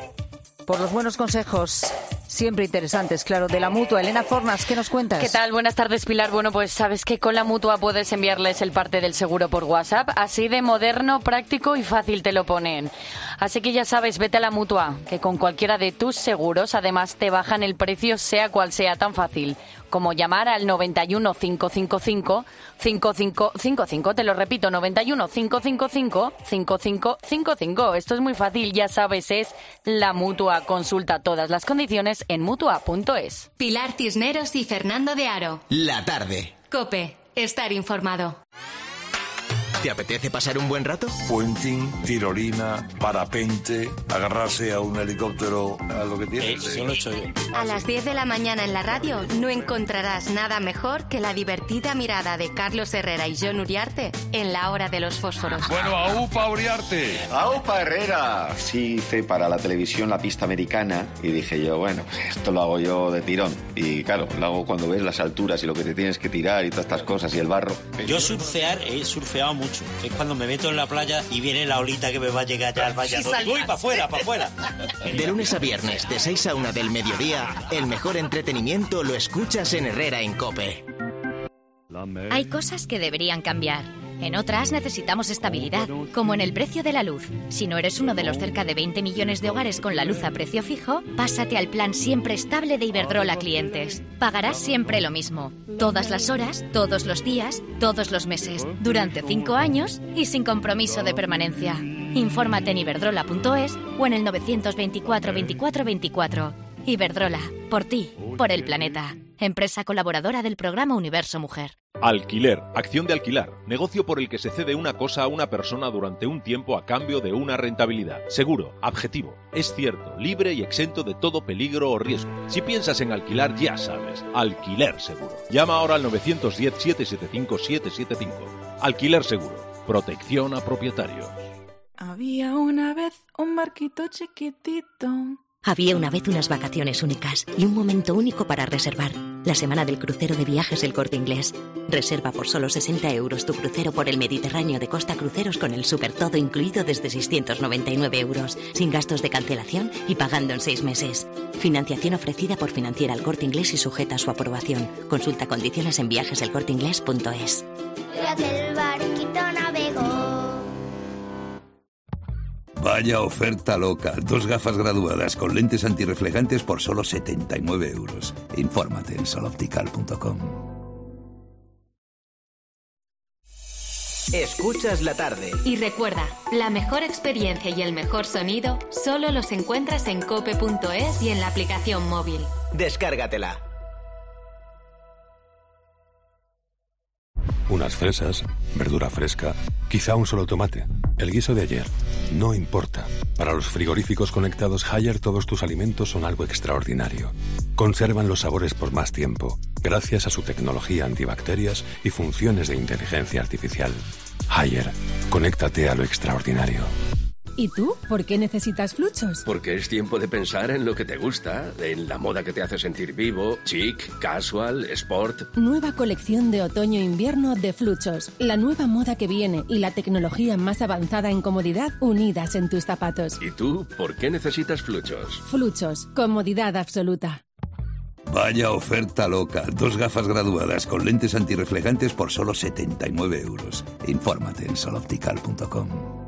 [SPEAKER 3] por los buenos consejos, siempre interesantes, claro, de la Mutua. Elena Fornas, ¿qué nos cuentas?
[SPEAKER 17] ¿Qué tal? Buenas tardes, Pilar. Bueno, pues sabes que con la Mutua puedes enviarles el parte del seguro por WhatsApp, así de moderno, práctico y fácil te lo ponen. Así que ya sabes, vete a la Mutua, que con cualquiera de tus seguros además te bajan el precio, sea cual sea, tan fácil como llamar al noventa y uno, cinco cinco cinco, cinco cinco cinco cinco. Te lo repito, noventa y uno, cinco cinco cinco, cinco cinco cinco cinco. Esto es muy fácil, ya sabes, es la Mutua. Consulta todas las condiciones en mutua punto es.
[SPEAKER 10] Pilar Cisneros y Fernando de Aro.
[SPEAKER 18] La tarde.
[SPEAKER 10] COPE. Estar informado.
[SPEAKER 18] ¿Te apetece pasar un buen rato?
[SPEAKER 19] Puenting, tirolina, parapente, agarrarse a un helicóptero, a lo que tienes.
[SPEAKER 18] Eso lo he hecho yo.
[SPEAKER 10] A las diez de la mañana en la radio no encontrarás nada mejor que la divertida mirada de Carlos Herrera y Jon Uriarte en La Hora de los Fósforos.
[SPEAKER 19] Bueno, aupa Uriarte.
[SPEAKER 20] ¡Aupa Herrera! Sí, hice para la televisión la pista americana y dije yo, bueno, pues esto lo hago yo de tirón. Y claro, lo hago cuando ves las alturas y lo que te tienes que tirar y todas estas cosas y el barro.
[SPEAKER 21] Yo surfear, he surfeado mucho. Es cuando me meto en la playa y viene la olita que me va a llegar ya al Valladolid. ¡Uy, para afuera, para afuera!
[SPEAKER 18] De lunes a viernes, de seis a una del mediodía, el mejor entretenimiento lo escuchas en Herrera en COPE.
[SPEAKER 22] Hay cosas que deberían cambiar. En otras necesitamos estabilidad, como en el precio de la luz. Si no eres uno de los cerca de veinte millones de hogares con la luz a precio fijo, pásate al plan siempre estable de Iberdrola Clientes. Pagarás siempre lo mismo, todas las horas, todos los días, todos los meses, durante cinco años y sin compromiso de permanencia. Infórmate en iberdrola punto es o en el novecientos veinticuatro veinticuatro veinticuatro. Iberdrola, por ti, por el planeta. Empresa colaboradora del programa Universo Mujer.
[SPEAKER 4] Alquiler, acción de alquilar, negocio por el que se cede una cosa a una persona durante un tiempo a cambio de una rentabilidad. Seguro, objetivo, es cierto, libre y exento de todo peligro o riesgo. Si piensas en alquilar, ya sabes, Alquiler Seguro. Llama ahora al nueve uno cero, siete siete cinco, siete siete cinco. Alquiler Seguro, protección a propietarios.
[SPEAKER 5] Había una vez un barquito chiquitito.
[SPEAKER 23] Había una vez unas vacaciones únicas y un momento único para reservar. La semana del crucero de viajes El Corte Inglés. Reserva por solo sesenta euros tu crucero por el Mediterráneo de Costa Cruceros con el super todo incluido desde seiscientos noventa y nueve euros, sin gastos de cancelación y pagando en seis meses. Financiación ofrecida por Financiera El Corte Inglés y sujeta a su aprobación. Consulta condiciones en viajes el corte inglés punto es.
[SPEAKER 11] El barquito navegó.
[SPEAKER 24] Vaya oferta loca. Dos gafas graduadas con lentes antirreflejantes por solo setenta y nueve euros. Infórmate en sol optical punto com.
[SPEAKER 18] Escuchas la tarde.
[SPEAKER 10] Y recuerda, la mejor experiencia y el mejor sonido solo los encuentras en cope punto es y en la aplicación móvil.
[SPEAKER 18] Descárgatela.
[SPEAKER 25] Unas fresas, verdura fresca, quizá un solo tomate. El guiso de ayer. No importa. Para los frigoríficos conectados Haier todos tus alimentos son algo extraordinario. Conservan los sabores por más tiempo, gracias a su tecnología antibacterias y funciones de inteligencia artificial. Haier, conéctate a lo extraordinario.
[SPEAKER 26] ¿Y tú? ¿Por qué necesitas Fluchos?
[SPEAKER 27] Porque es tiempo de pensar en lo que te gusta, en la moda que te hace sentir vivo, chic, casual, sport.
[SPEAKER 26] Nueva colección de otoño-invierno de Fluchos. La nueva moda que viene y la tecnología más avanzada en comodidad unidas en tus zapatos.
[SPEAKER 27] ¿Y tú? ¿Por qué necesitas Fluchos?
[SPEAKER 26] Fluchos. Comodidad absoluta.
[SPEAKER 24] Vaya oferta loca. Dos gafas graduadas con lentes antirreflejantes por solo setenta y nueve euros. Infórmate en sol optical punto com.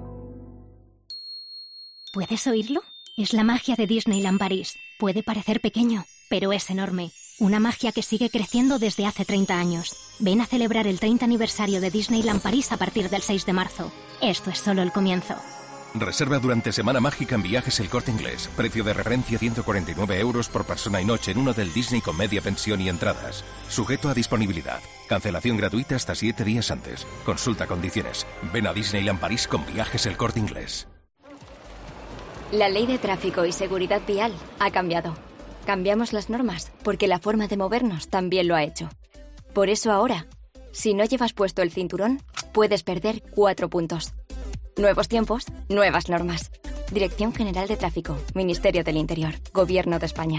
[SPEAKER 22] ¿Puedes oírlo? Es la magia de Disneyland París. Puede parecer pequeño, pero es enorme. Una magia que sigue creciendo desde hace treinta años. Ven a celebrar el treinta aniversario de Disneyland París a partir del seis de marzo. Esto es solo el comienzo.
[SPEAKER 28] Reserva durante Semana Mágica en Viajes El Corte Inglés. Precio de referencia ciento cuarenta y nueve euros por persona y noche en un hotel Disney con media pensión y entradas. Sujeto a disponibilidad. Cancelación gratuita hasta siete días antes. Consulta condiciones. Ven a Disneyland París con Viajes El Corte Inglés.
[SPEAKER 22] La ley de tráfico y seguridad vial ha cambiado. Cambiamos las normas porque la forma de movernos también lo ha hecho. Por eso ahora, si no llevas puesto el cinturón, puedes perder cuatro puntos. Nuevos tiempos, nuevas normas. Dirección General de Tráfico, Ministerio del Interior, Gobierno de España.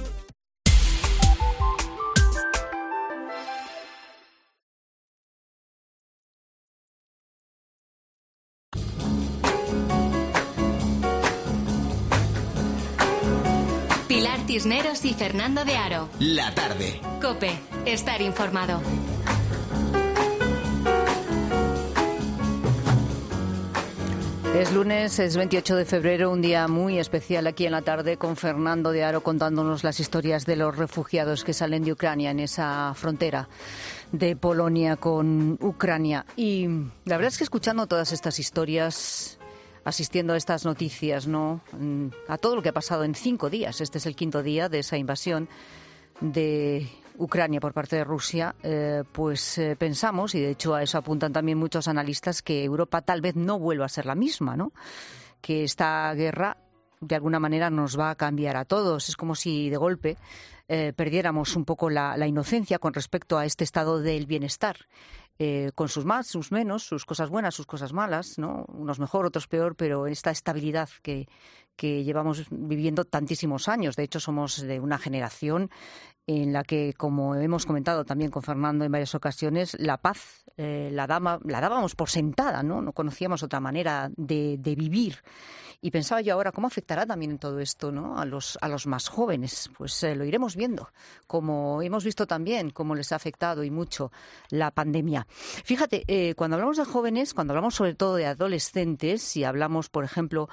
[SPEAKER 10] Pilar Cisneros y Fernando de Aro.
[SPEAKER 18] La tarde.
[SPEAKER 10] COPE. Estar informado.
[SPEAKER 3] Es lunes, es veintiocho de febrero, un día muy especial aquí en la tarde con Fernando de Aro contándonos las historias de los refugiados que salen de Ucrania en esa frontera de Polonia con Ucrania. Y la verdad es que escuchando todas estas historias, asistiendo a estas noticias, ¿no? A todo lo que ha pasado en cinco días. Este es el quinto día de esa invasión de Ucrania por parte de Rusia, eh, pues eh, pensamos, y de hecho a eso apuntan también muchos analistas, que Europa tal vez no vuelva a ser la misma, ¿no? Que esta guerra de alguna manera nos va a cambiar a todos. Es como si de golpe eh, perdiéramos un poco la, la inocencia con respecto a este estado del bienestar. Eh, con sus más, sus menos, sus cosas buenas, sus cosas malas, ¿no? Unos mejor, otros peor, pero esta estabilidad que, que llevamos viviendo tantísimos años. De hecho, somos de una generación en la que, como hemos comentado también con Fernando en varias ocasiones, la paz eh, la, dama, la dábamos por sentada, ¿no? No conocíamos otra manera de, de vivir. Y pensaba yo ahora, ¿cómo afectará también en todo esto, ¿no? a, los, a los más jóvenes? Pues eh, lo iremos viendo, como hemos visto también cómo les ha afectado y mucho la pandemia. Fíjate, eh, cuando hablamos de jóvenes, cuando hablamos sobre todo de adolescentes, si hablamos, por ejemplo,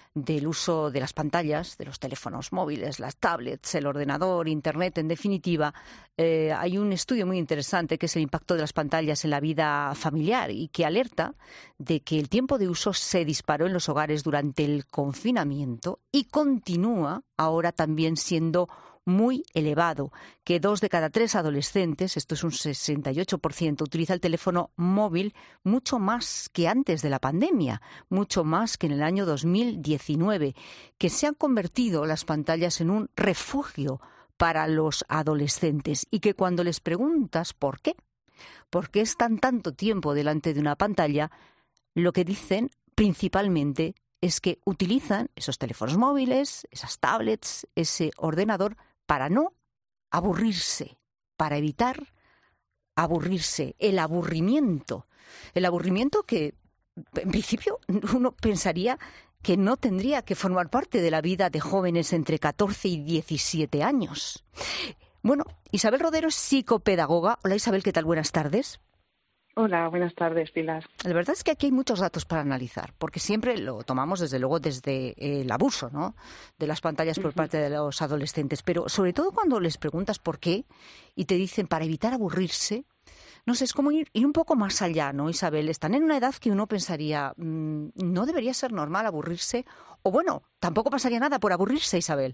[SPEAKER 3] del uso de las pantallas, de los teléfonos móviles, las tablets, el ordenador, Internet, en definitiva, eh, hay un estudio muy interesante que es el impacto de las pantallas en la vida familiar y que alerta de que el tiempo de uso se disparó en los hogares durante el confinamiento y continúa ahora también siendo muy elevado, que dos de cada tres adolescentes, esto es un sesenta y ocho por ciento, utiliza el teléfono móvil mucho más que antes de la pandemia, mucho más que en el año dos mil diecinueve, que se han convertido las pantallas en un refugio para los adolescentes y que cuando les preguntas por qué, por qué están tanto tiempo delante de una pantalla, lo que dicen principalmente es que utilizan esos teléfonos móviles, esas tablets, ese ordenador para no aburrirse, para evitar aburrirse, el aburrimiento. El aburrimiento que, en principio, uno pensaría que no tendría que formar parte de la vida de jóvenes entre catorce y diecisiete años. Bueno, Isabel Rodero es psicopedagoga. Hola Isabel, ¿qué tal? Buenas tardes.
[SPEAKER 2] Hola, buenas tardes, Pilar.
[SPEAKER 3] La verdad es que aquí hay muchos datos para analizar, porque siempre lo tomamos desde luego desde el abuso, ¿no?, de las pantallas por parte de los adolescentes, pero sobre todo cuando les preguntas por qué y te dicen para evitar aburrirse, no sé, es como ir, ir un poco más allá, ¿no, Isabel? Están en una edad que uno pensaría, mmm, no debería ser normal aburrirse, o bueno, tampoco pasaría nada por aburrirse, Isabel.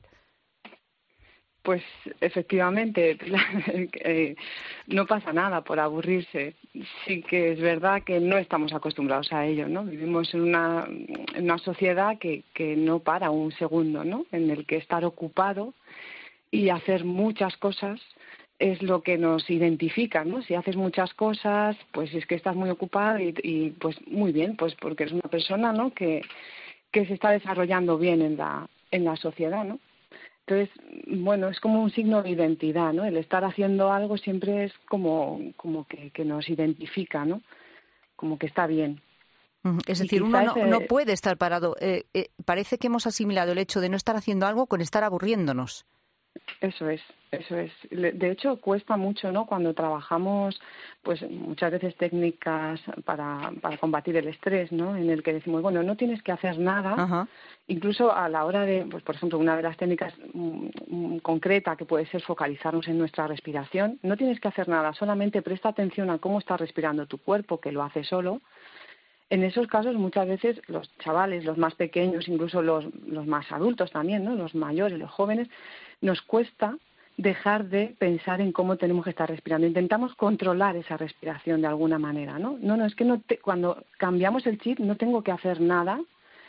[SPEAKER 2] Pues efectivamente, eh, no pasa nada por aburrirse. Sí que es verdad que no estamos acostumbrados a ello, ¿no? Vivimos en una, en una sociedad que, que no para un segundo, ¿no? En el que estar ocupado y hacer muchas cosas es lo que nos identifica, ¿no? Si haces muchas cosas, pues es que estás muy ocupado y, y pues muy bien, pues porque eres una persona, ¿no?, que, que se está desarrollando bien en la, en la sociedad, ¿no? Entonces, bueno, es como un signo de identidad, ¿no? El estar haciendo algo siempre es como, como que, que nos identifica, ¿no? Como que está bien.
[SPEAKER 3] Es decir, uno no, ese... no puede estar parado. Eh, eh, parece que hemos asimilado el hecho de no estar haciendo algo con estar aburriéndonos.
[SPEAKER 2] Eso es, eso es. De hecho, cuesta mucho, ¿no?, cuando trabajamos, pues muchas veces técnicas para, para combatir el estrés, ¿no?, en el que decimos, bueno, no tienes que hacer nada. Ajá. Incluso a la hora de, pues por ejemplo, una de las técnicas mm, concreta que puede ser focalizarnos en nuestra respiración, no tienes que hacer nada, solamente presta atención a cómo está respirando tu cuerpo, que lo hace solo. En esos casos muchas veces los chavales, los más pequeños, incluso los, los más adultos también, ¿no?, los mayores, los jóvenes, nos cuesta dejar de pensar en cómo tenemos que estar respirando. Intentamos controlar esa respiración de alguna manera, ¿no? No, no, es que no te, cuando cambiamos el chip no tengo que hacer nada.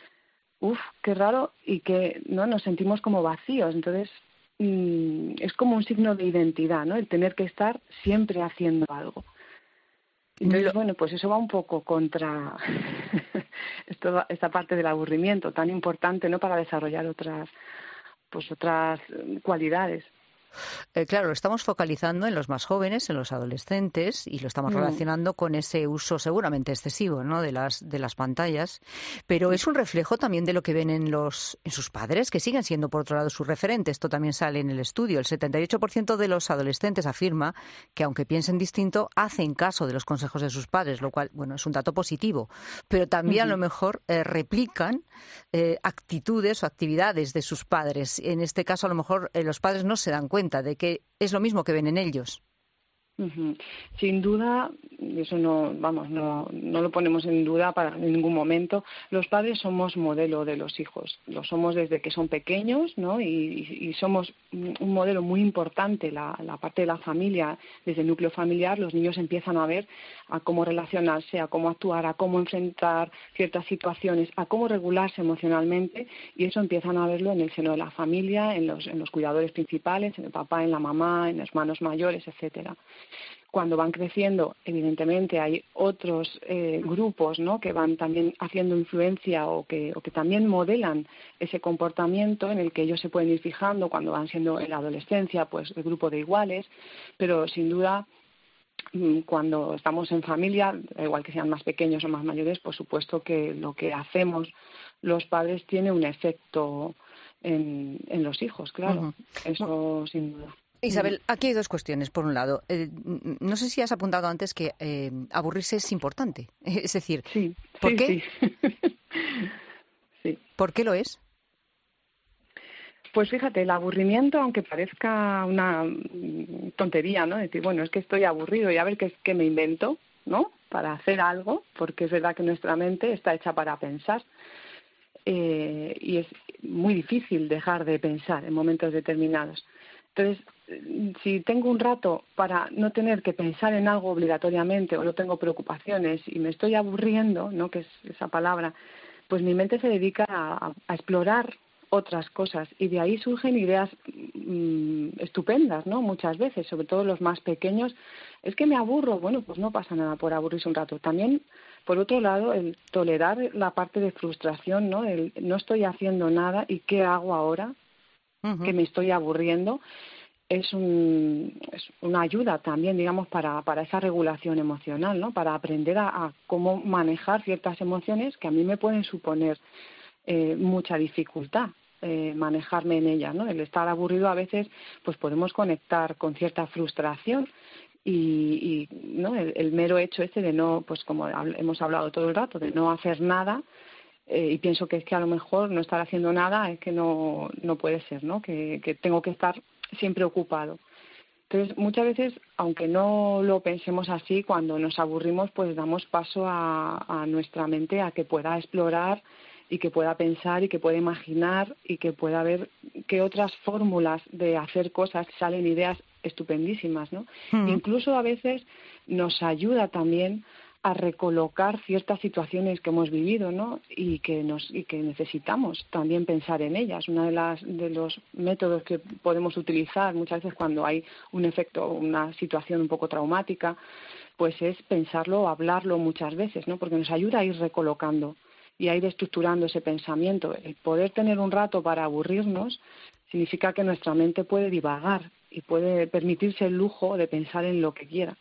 [SPEAKER 2] Uf, qué raro, y que no nos sentimos como vacíos. Entonces, mmm, es como un signo de identidad, ¿no?, el tener que estar siempre haciendo algo. Entonces, bueno, pues eso va un poco contra esto, esta parte del aburrimiento tan importante, ¿no?, para desarrollar otras, pues otras cualidades.
[SPEAKER 3] Eh, claro, lo estamos focalizando en los más jóvenes, en los adolescentes, y lo estamos mm. relacionando con ese uso seguramente excesivo, ¿no?, de las de las pantallas, pero es un reflejo también de lo que ven en los en sus padres, que siguen siendo por otro lado sus referentes. Esto también sale en el estudio. El setenta y ocho por ciento de los adolescentes afirma que aunque piensen distinto, hacen caso de los consejos de sus padres, lo cual, bueno, es un dato positivo, pero también uh-huh. a lo mejor eh, replican eh, actitudes o actividades de sus padres. En este caso, a lo mejor eh, los padres no se dan cuenta de que es lo mismo que ven en ellos.
[SPEAKER 2] Uh-huh. Sin duda, eso no, vamos, no, no lo ponemos en duda para en ningún momento. Los padres somos modelo de los hijos, lo somos desde que son pequeños, ¿no? Y, y somos un modelo muy importante, la, la parte de la familia, desde el núcleo familiar. Los niños empiezan a ver a cómo relacionarse, a cómo actuar, a cómo enfrentar ciertas situaciones, a cómo regularse emocionalmente, y eso empiezan a verlo en el seno de la familia, en los, en los cuidadores principales, en el papá, en la mamá, en hermanos mayores, etcétera. Cuando van creciendo, evidentemente hay otros eh, grupos, ¿no?, que van también haciendo influencia o que, o que también modelan ese comportamiento en el que ellos se pueden ir fijando cuando van siendo en la adolescencia, pues el grupo de iguales, pero sin duda cuando estamos en familia, da igual que sean más pequeños o más mayores, por supuesto que lo que hacemos los padres tiene un efecto en, en los hijos, claro, uh-huh. Eso sin duda.
[SPEAKER 3] Isabel, aquí hay dos cuestiones. Por un lado, eh, no sé si has apuntado antes que eh, aburrirse es importante. Es decir,
[SPEAKER 2] sí,
[SPEAKER 3] ¿por
[SPEAKER 2] sí,
[SPEAKER 3] qué?
[SPEAKER 2] Sí. sí.
[SPEAKER 3] ¿Por qué lo es?
[SPEAKER 2] Pues fíjate, el aburrimiento, aunque parezca una tontería, ¿no? Decir, bueno, es que estoy aburrido y a ver qué, qué me invento, ¿no? Para hacer algo, porque es verdad que nuestra mente está hecha para pensar. Eh, y es muy difícil dejar de pensar en momentos determinados. Entonces, si tengo un rato para no tener que pensar en algo obligatoriamente o no tengo preocupaciones y me estoy aburriendo, ¿no? Que es esa palabra, pues mi mente se dedica a, a explorar otras cosas y de ahí surgen ideas mmm, estupendas, ¿no? Muchas veces, sobre todo los más pequeños. Es que me aburro, bueno, pues no pasa nada por aburrirse un rato. También, por otro lado, el tolerar la parte de frustración, ¿no? El no estoy haciendo nada y ¿qué hago ahora? Uh-huh. Que me estoy aburriendo. Es, un, es una ayuda también, digamos, para, para esa regulación emocional, ¿no? Para aprender a, a cómo manejar ciertas emociones que a mí me pueden suponer eh, mucha dificultad. Eh, manejarme en ellas, ¿no? El estar aburrido a veces, pues podemos conectar con cierta frustración y, y ¿no? El, el mero hecho este de no, pues como hemos hablado todo el rato, de no hacer nada, eh, y pienso que es que a lo mejor no estar haciendo nada es que no, no puede ser, ¿no? Que, que tengo que estar siempre ocupado. Entonces, muchas veces, aunque no lo pensemos así, cuando nos aburrimos, pues damos paso a, a nuestra mente a que pueda explorar y que pueda pensar y que pueda imaginar y que pueda ver qué otras fórmulas de hacer cosas salen ideas estupendísimas, ¿no? Mm. Incluso a veces nos ayuda también a recolocar ciertas situaciones que hemos vivido, ¿no? Y que nos y que necesitamos también pensar en ellas. Uno de las de los métodos que podemos utilizar muchas veces cuando hay un efecto, una situación un poco traumática, pues es pensarlo, hablarlo muchas veces, ¿no? Porque nos ayuda a ir recolocando y a ir estructurando ese pensamiento. El poder tener un rato para aburrirnos significa que nuestra mente puede divagar y puede permitirse el lujo de pensar en lo que quiera.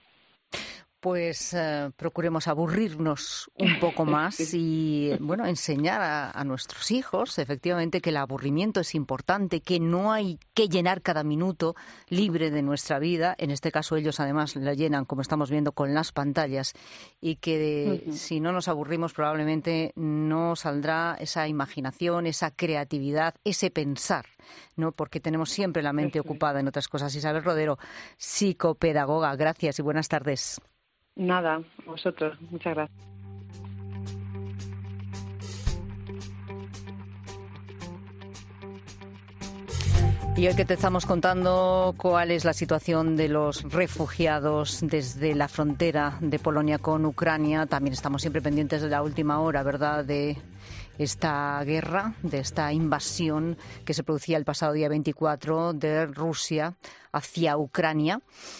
[SPEAKER 3] Pues eh, procuremos aburrirnos un poco más y, bueno, enseñar a, a nuestros hijos, efectivamente, que el aburrimiento es importante, que no hay que llenar cada minuto libre de nuestra vida. En este caso, ellos además la llenan, como estamos viendo, con las pantallas y que uh-huh. si no nos aburrimos probablemente no saldrá esa imaginación, esa creatividad, ese pensar, ¿no? Porque tenemos siempre la mente uh-huh. ocupada en otras cosas. Isabel Rodero, psicopedagoga, gracias y buenas tardes.
[SPEAKER 2] Nada, vosotros. Muchas gracias.
[SPEAKER 3] Y hoy que te estamos contando cuál es la situación de los refugiados desde la frontera de Polonia con Ucrania, también estamos siempre pendientes de la última hora, ¿verdad?, de esta guerra, de esta invasión que se producía el pasado día veinticuatro de Rusia hacia Ucrania.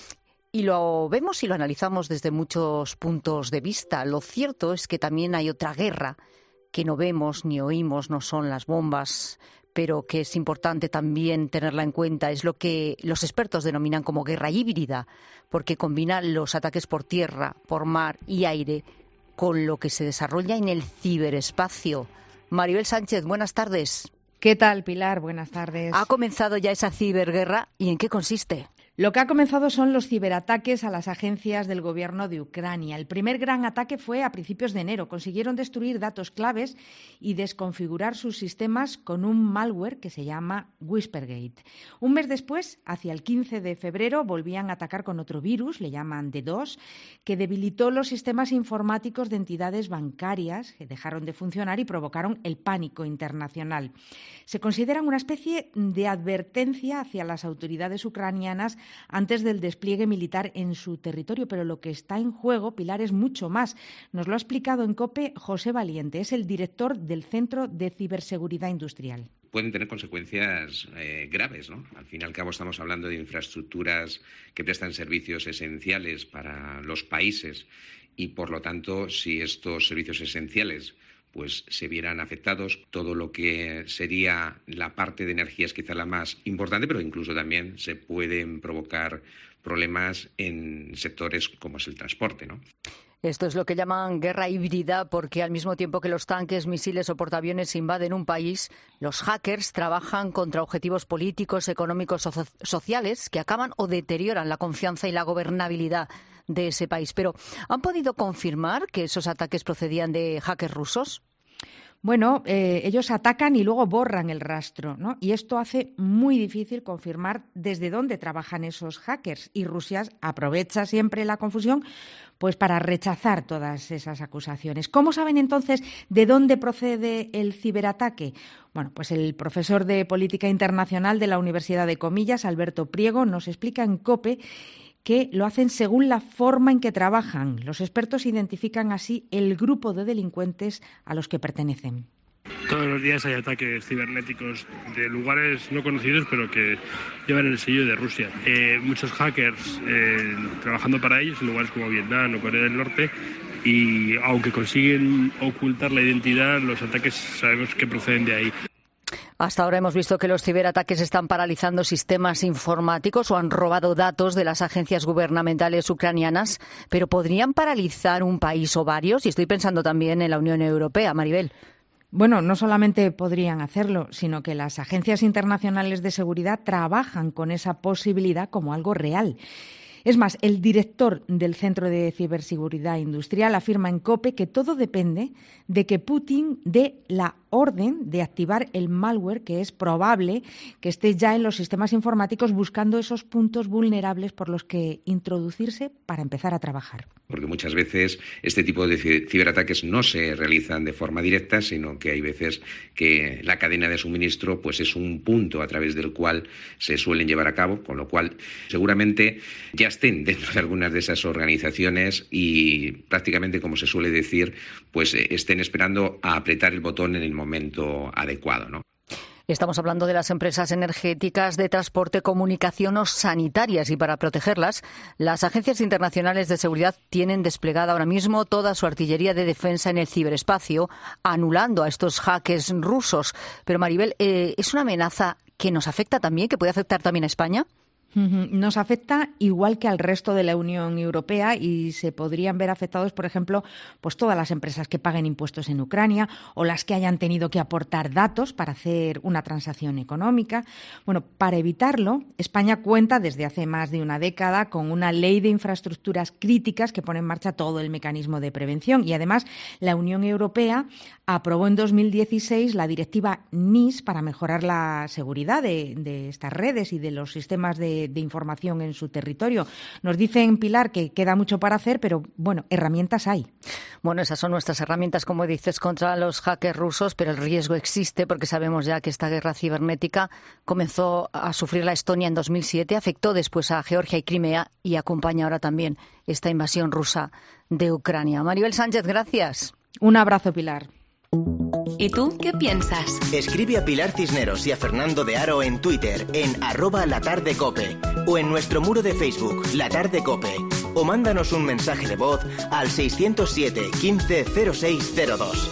[SPEAKER 3] Y lo vemos y lo analizamos desde muchos puntos de vista. Lo cierto es que también hay otra guerra que no vemos ni oímos, no son las bombas, pero que es importante también tenerla en cuenta. Es lo que los expertos denominan como guerra híbrida, porque combina los ataques por tierra, por mar y aire con lo que se desarrolla en el ciberespacio. Maribel Sánchez, buenas tardes.
[SPEAKER 6] ¿Qué tal, Pilar? Buenas tardes.
[SPEAKER 3] ¿Ha comenzado ya esa ciberguerra y en qué consiste?
[SPEAKER 6] Lo que ha comenzado son los ciberataques a las agencias del gobierno de Ucrania. El primer gran ataque fue a principios de enero. Consiguieron destruir datos claves y desconfigurar sus sistemas con un malware que se llama Whispergate. Un mes después, hacia el quince de febrero, volvían a atacar con otro virus, le llaman D dos, que debilitó los sistemas informáticos de entidades bancarias que dejaron de funcionar y provocaron el pánico internacional. Se consideran una especie de advertencia hacia las autoridades ucranianas antes del despliegue militar en su territorio, pero lo que está en juego, Pilar, es mucho más. Nos lo ha explicado en COPE José Valiente, es el director del Centro de Ciberseguridad Industrial.
[SPEAKER 7] Pueden tener consecuencias eh, graves, ¿no? Al fin y al cabo estamos hablando de infraestructuras que prestan servicios esenciales para los países y, por lo tanto, si estos servicios esenciales pues se vieran afectados, todo lo que sería la parte de energía es quizá la más importante, pero incluso también se pueden provocar problemas en sectores como es el transporte, ¿no?
[SPEAKER 3] Esto es lo que llaman guerra híbrida porque al mismo tiempo que los tanques, misiles o portaaviones invaden un país, los hackers trabajan contra objetivos políticos, económicos o so- sociales que acaban o deterioran la confianza y la gobernabilidad de ese país. Pero, ¿han podido confirmar que esos ataques procedían de hackers rusos?
[SPEAKER 6] Bueno, eh, ellos atacan y luego borran el rastro, ¿no? Y esto hace muy difícil confirmar desde dónde trabajan esos hackers. Y Rusia aprovecha siempre la confusión pues para rechazar todas esas acusaciones. ¿Cómo saben entonces de dónde procede el ciberataque? Bueno, pues el profesor de Política Internacional de la Universidad de Comillas, Alberto Priego, nos explica en COPE que lo hacen según la forma en que trabajan. Los expertos identifican así el grupo de delincuentes a los que pertenecen.
[SPEAKER 1] Todos los días hay ataques cibernéticos de lugares no conocidos, pero que llevan el sello de Rusia. Eh, muchos hackers eh, trabajando para ellos en lugares como Vietnam o Corea del Norte, y aunque consiguen ocultar la identidad, los ataques sabemos que proceden de ahí.
[SPEAKER 3] Hasta ahora hemos visto que los ciberataques están paralizando sistemas informáticos o han robado datos de las agencias gubernamentales ucranianas, pero ¿podrían paralizar un país o varios? Y estoy pensando también en la Unión Europea, Maribel.
[SPEAKER 6] Bueno, no solamente podrían hacerlo, sino que las agencias internacionales de seguridad trabajan con esa posibilidad como algo real. Es más, el director del Centro de Ciberseguridad Industrial afirma en COPE que todo depende de que Putin dé la orden de activar el malware, que es probable que esté ya en los sistemas informáticos buscando esos puntos vulnerables por los que introducirse para empezar a trabajar.
[SPEAKER 7] Porque muchas veces este tipo de ciberataques no se realizan de forma directa, sino que hay veces que la cadena de suministro pues es un punto a través del cual se suelen llevar a cabo, con lo cual seguramente ya estén dentro de algunas de esas organizaciones y prácticamente, como se suele decir, pues estén esperando a apretar el botón en el momento adecuado, ¿no?
[SPEAKER 3] Estamos hablando de las empresas energéticas, de transporte, comunicación o sanitarias, y para protegerlas, las agencias internacionales de seguridad tienen desplegada ahora mismo toda su artillería de defensa en el ciberespacio, anulando a estos hackers rusos. Pero, Maribel, eh, ¿es una amenaza que nos afecta también, que puede afectar también a España?
[SPEAKER 6] Nos afecta igual que al resto de la Unión Europea y se podrían ver afectados, por ejemplo, pues todas las empresas que paguen impuestos en Ucrania o las que hayan tenido que aportar datos para hacer una transacción económica. Bueno, para evitarlo, España cuenta desde hace más de una década con una ley de infraestructuras críticas que pone en marcha todo el mecanismo de prevención, y además la Unión Europea aprobó en dos mil dieciséis la directiva N I S para mejorar la seguridad de, de estas redes y de los sistemas de de información en su territorio. Nos dicen, Pilar, que queda mucho para hacer, pero bueno, herramientas hay.
[SPEAKER 3] Bueno, esas son nuestras herramientas, como dices, contra los hackers rusos, pero el riesgo existe porque sabemos ya que esta guerra cibernética comenzó a sufrir la Estonia en dos mil siete, afectó después a Georgia y Crimea y acompaña ahora también esta invasión rusa de Ucrania. Maribel Sánchez, gracias.
[SPEAKER 6] Un abrazo, Pilar.
[SPEAKER 10] ¿Y tú qué piensas?
[SPEAKER 18] Escribe a Pilar Cisneros y a Fernando de Aro en Twitter en arroba latardecope o en nuestro muro de Facebook, La Tarde Cope, o mándanos un mensaje de voz al seiscientos siete, quince, cero seis cero dos.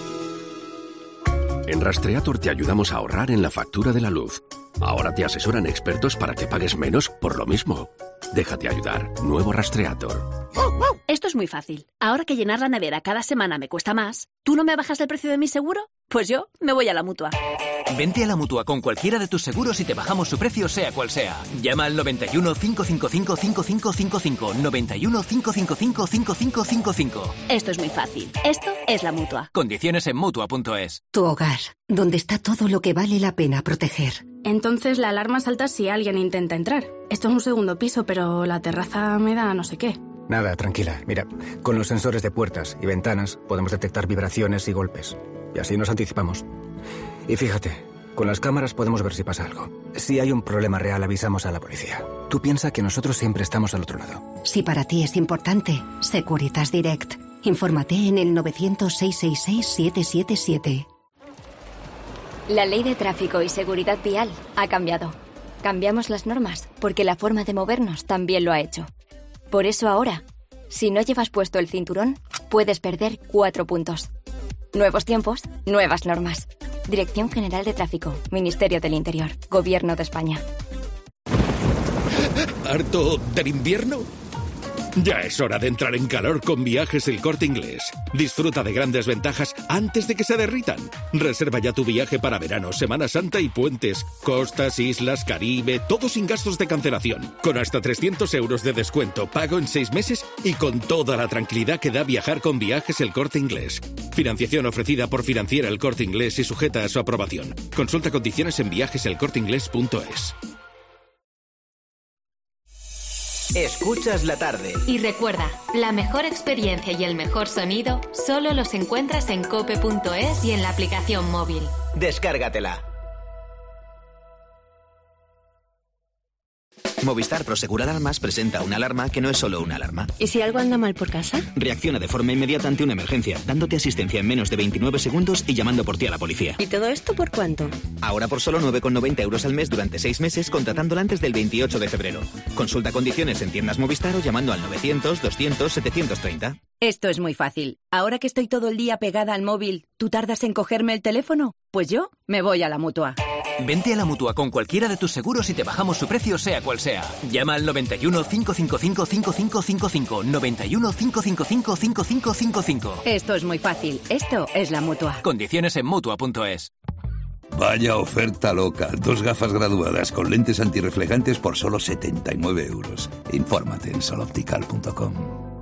[SPEAKER 27] En Rastreator te ayudamos a ahorrar en la factura de la luz. Ahora te asesoran expertos para que pagues menos por lo mismo. Déjate ayudar. Nuevo Rastreator.
[SPEAKER 8] Esto es muy fácil. Ahora que llenar la nevera cada semana me cuesta más, ¿tú no me bajas el precio de mi seguro? Pues yo me voy a la Mutua.
[SPEAKER 9] Vente a la Mutua con cualquiera de tus seguros y te bajamos su precio sea cual sea. Llama al noventa y uno, cinco cinco cinco, cinco cinco cinco cinco, noventa y uno, cinco cinco cinco, cinco cinco cinco cinco.
[SPEAKER 8] Esto es muy fácil. Esto es la Mutua.
[SPEAKER 9] Condiciones en Mutua punto es.
[SPEAKER 12] Tu hogar, donde está todo lo que vale la pena proteger.
[SPEAKER 13] Entonces la alarma salta si alguien intenta entrar. Esto es un segundo piso, pero la terraza me da no sé qué.
[SPEAKER 14] Nada, tranquila. Mira, con los sensores de puertas y ventanas podemos detectar vibraciones y golpes. Y así nos anticipamos. Y fíjate, con las cámaras podemos ver si pasa algo. Si hay un problema real, avisamos a la policía. Tú piensa que nosotros siempre estamos al otro lado.
[SPEAKER 12] Si para ti es importante, Securitas Direct. Infórmate en el novecientos, seiscientos sesenta y seis, siete siete siete.
[SPEAKER 22] La ley de tráfico y seguridad vial ha cambiado. Cambiamos las normas porque la forma de movernos también lo ha hecho. Por eso ahora, si no llevas puesto el cinturón, puedes perder cuatro puntos. Nuevos tiempos, nuevas normas. Dirección General de Tráfico, Ministerio del Interior, Gobierno de España.
[SPEAKER 27] ¿Harto del invierno?
[SPEAKER 28] Ya es hora de entrar en calor con Viajes El Corte Inglés. Disfruta de grandes ventajas antes de que se derritan. Reserva ya tu viaje para verano, Semana Santa y puentes. Costas, islas, Caribe, todo sin gastos de cancelación. Con hasta trescientos euros de descuento, pago en seis meses y con toda la tranquilidad que da viajar con Viajes El Corte Inglés. Financiación ofrecida por Financiera El Corte Inglés y sujeta a su aprobación. Consulta condiciones en viajes el corte inglés punto es.
[SPEAKER 18] Escuchas la tarde.
[SPEAKER 10] Y recuerda, la mejor experiencia y el mejor sonido solo los encuentras en cope punto es y en la aplicación móvil.
[SPEAKER 18] Descárgatela.
[SPEAKER 4] Movistar Prosegur Alarmas presenta una alarma que no es solo una alarma.
[SPEAKER 5] ¿Y si algo anda mal por casa?
[SPEAKER 4] Reacciona de forma inmediata ante una emergencia, dándote asistencia en menos de veintinueve segundos y llamando por ti a la policía.
[SPEAKER 5] ¿Y todo esto por cuánto?
[SPEAKER 4] Ahora por solo nueve con noventa euros al mes durante seis meses, contratándola antes del veintiocho de febrero. Consulta condiciones en tiendas Movistar o llamando al novecientos, doscientos, setecientos treinta.
[SPEAKER 5] Esto es muy fácil. Ahora que estoy todo el día pegada al móvil, ¿tú tardas en cogerme el teléfono? Pues yo me voy a la Mutua.
[SPEAKER 9] Vente a la Mutua con cualquiera de tus seguros y te bajamos su precio sea cual sea. Llama al noventa y uno, cinco cinco cinco, cinco cinco cinco cinco, noventa y uno, cinco cinco cinco, cinco cinco cinco cinco.
[SPEAKER 5] Esto es muy fácil. Esto es la Mutua.
[SPEAKER 9] Condiciones en Mutua punto es.
[SPEAKER 24] Vaya oferta loca. Dos gafas graduadas con lentes antirreflejantes por solo setenta y nueve euros. Infórmate en sol optical punto com.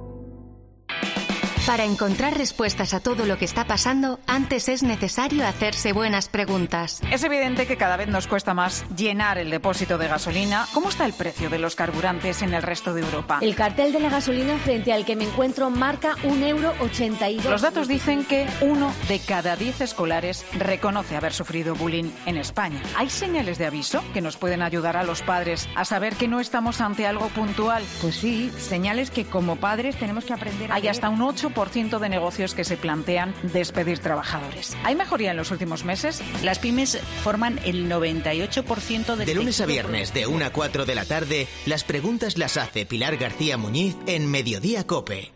[SPEAKER 10] Para encontrar respuestas a todo lo que está pasando, antes es necesario hacerse buenas preguntas.
[SPEAKER 15] Es evidente que cada vez nos cuesta más llenar el depósito de gasolina. ¿Cómo está el precio de los carburantes en el resto de Europa?
[SPEAKER 16] El cartel de la gasolina frente al que me encuentro marca un euro ochenta y dos.
[SPEAKER 15] Los datos dicen que uno de cada diez escolares reconoce haber sufrido bullying en España. ¿Hay señales de aviso que nos pueden ayudar a los padres a saber que no estamos ante algo puntual?
[SPEAKER 6] Pues sí, señales que como padres tenemos que aprender a
[SPEAKER 15] Hay hasta un ocho por ciento de negocios que se plantean despedir trabajadores. ¿Hay mejoría en los últimos meses?
[SPEAKER 17] Las pymes forman el noventa y ocho por ciento del...
[SPEAKER 18] De lunes a viernes, de una a cuatro de la tarde, las preguntas las hace Pilar García Muñiz en Mediodía Cope.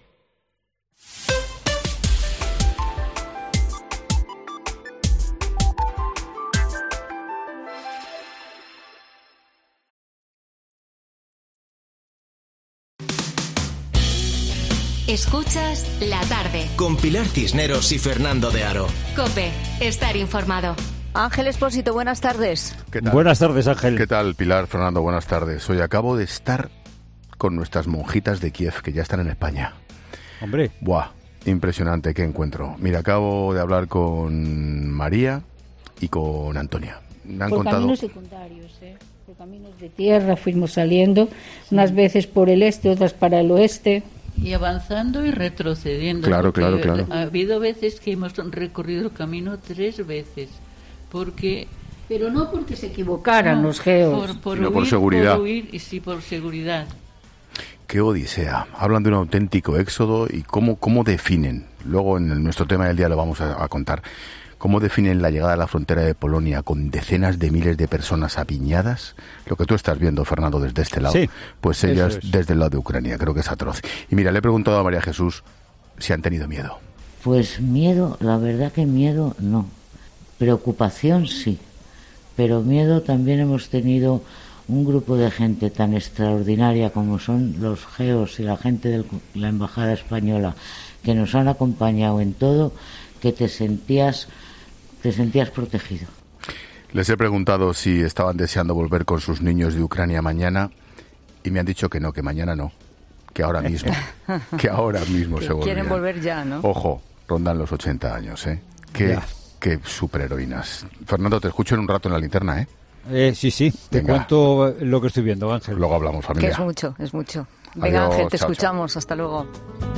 [SPEAKER 10] Escuchas La Tarde
[SPEAKER 18] con Pilar Cisneros y Fernando de Aro.
[SPEAKER 10] Cope, estar informado.
[SPEAKER 3] Ángel Expósito, buenas tardes.
[SPEAKER 19] ¿Qué tal?
[SPEAKER 20] Buenas tardes, Ángel.
[SPEAKER 19] ¿Qué tal, Pilar, Fernando? Buenas tardes. Hoy acabo de estar con nuestras monjitas de Kiev, que ya están en España.
[SPEAKER 20] Hombre.
[SPEAKER 19] Buah, impresionante, qué encuentro. Mira, acabo de hablar con María y con Antonia. Me han
[SPEAKER 21] por
[SPEAKER 19] contado...
[SPEAKER 21] caminos secundarios, ¿eh? Por caminos de tierra fuimos saliendo, unas veces por el este, otras para el oeste.
[SPEAKER 29] Y avanzando y retrocediendo.
[SPEAKER 19] Claro, claro, claro.
[SPEAKER 29] Ha habido veces que hemos recorrido el camino tres veces, porque...
[SPEAKER 21] Pero no porque se equivocaran no, los geos.
[SPEAKER 29] Por, por
[SPEAKER 19] sino
[SPEAKER 29] huir,
[SPEAKER 19] por seguridad.
[SPEAKER 29] Por huir y sí, por seguridad.
[SPEAKER 19] Qué odisea. Hablan de un auténtico éxodo y cómo, cómo definen, luego en el, nuestro tema del día lo vamos a, a contar, cómo definen la llegada a la frontera de Polonia con decenas de miles de personas apiñadas. Lo que tú estás viendo, Fernando, desde este lado,
[SPEAKER 20] sí,
[SPEAKER 19] pues ellas
[SPEAKER 20] es.
[SPEAKER 19] desde el lado de Ucrania. Creo que es atroz. Y mira, le he preguntado a María Jesús si han tenido miedo.
[SPEAKER 30] Pues miedo, la verdad que miedo no. Preocupación sí, pero miedo también hemos tenido un grupo de gente tan extraordinaria como son los geos y la gente de la Embajada Española que nos han acompañado en todo, que te sentías... te sentías protegido.
[SPEAKER 19] Les he preguntado si estaban deseando volver con sus niños de Ucrania mañana y me han dicho que no, que mañana no, que ahora mismo, que ahora mismo se volvían.
[SPEAKER 3] Quieren volver ya, ¿no?
[SPEAKER 19] Ojo, rondan los ochenta años, ¿eh? Qué,
[SPEAKER 20] Ya.
[SPEAKER 19] qué superheroínas. Fernando, te escucho en un rato en la linterna, ¿eh?
[SPEAKER 20] Eh, sí, sí, te
[SPEAKER 19] Venga.
[SPEAKER 20] cuento lo que estoy viendo, Ángel.
[SPEAKER 19] Luego hablamos,
[SPEAKER 3] Que
[SPEAKER 19] familia.
[SPEAKER 3] es mucho, es mucho. Venga,
[SPEAKER 19] Adiós,
[SPEAKER 3] Ángel, te
[SPEAKER 19] chao,
[SPEAKER 3] escuchamos. Hasta luego.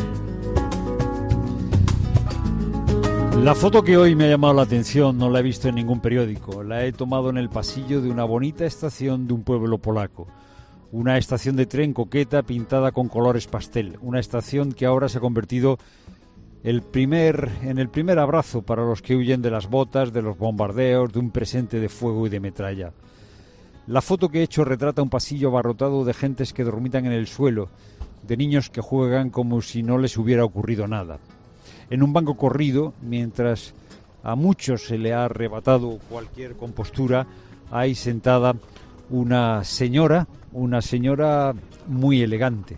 [SPEAKER 20] La foto que hoy me ha llamado la atención no la he visto en ningún periódico. La he tomado en el pasillo de una bonita estación de un pueblo polaco. Una estación de tren coqueta pintada con colores pastel. Una estación que ahora se ha convertido el primer, en el primer abrazo para los que huyen de las botas, de los bombardeos, de un presente de fuego y de metralla. La foto que he hecho retrata un pasillo abarrotado de gentes que dormitan en el suelo, de niños que juegan como si no les hubiera ocurrido nada. En un banco corrido, mientras a muchos se le ha arrebatado cualquier compostura, hay sentada una señora, una señora muy elegante,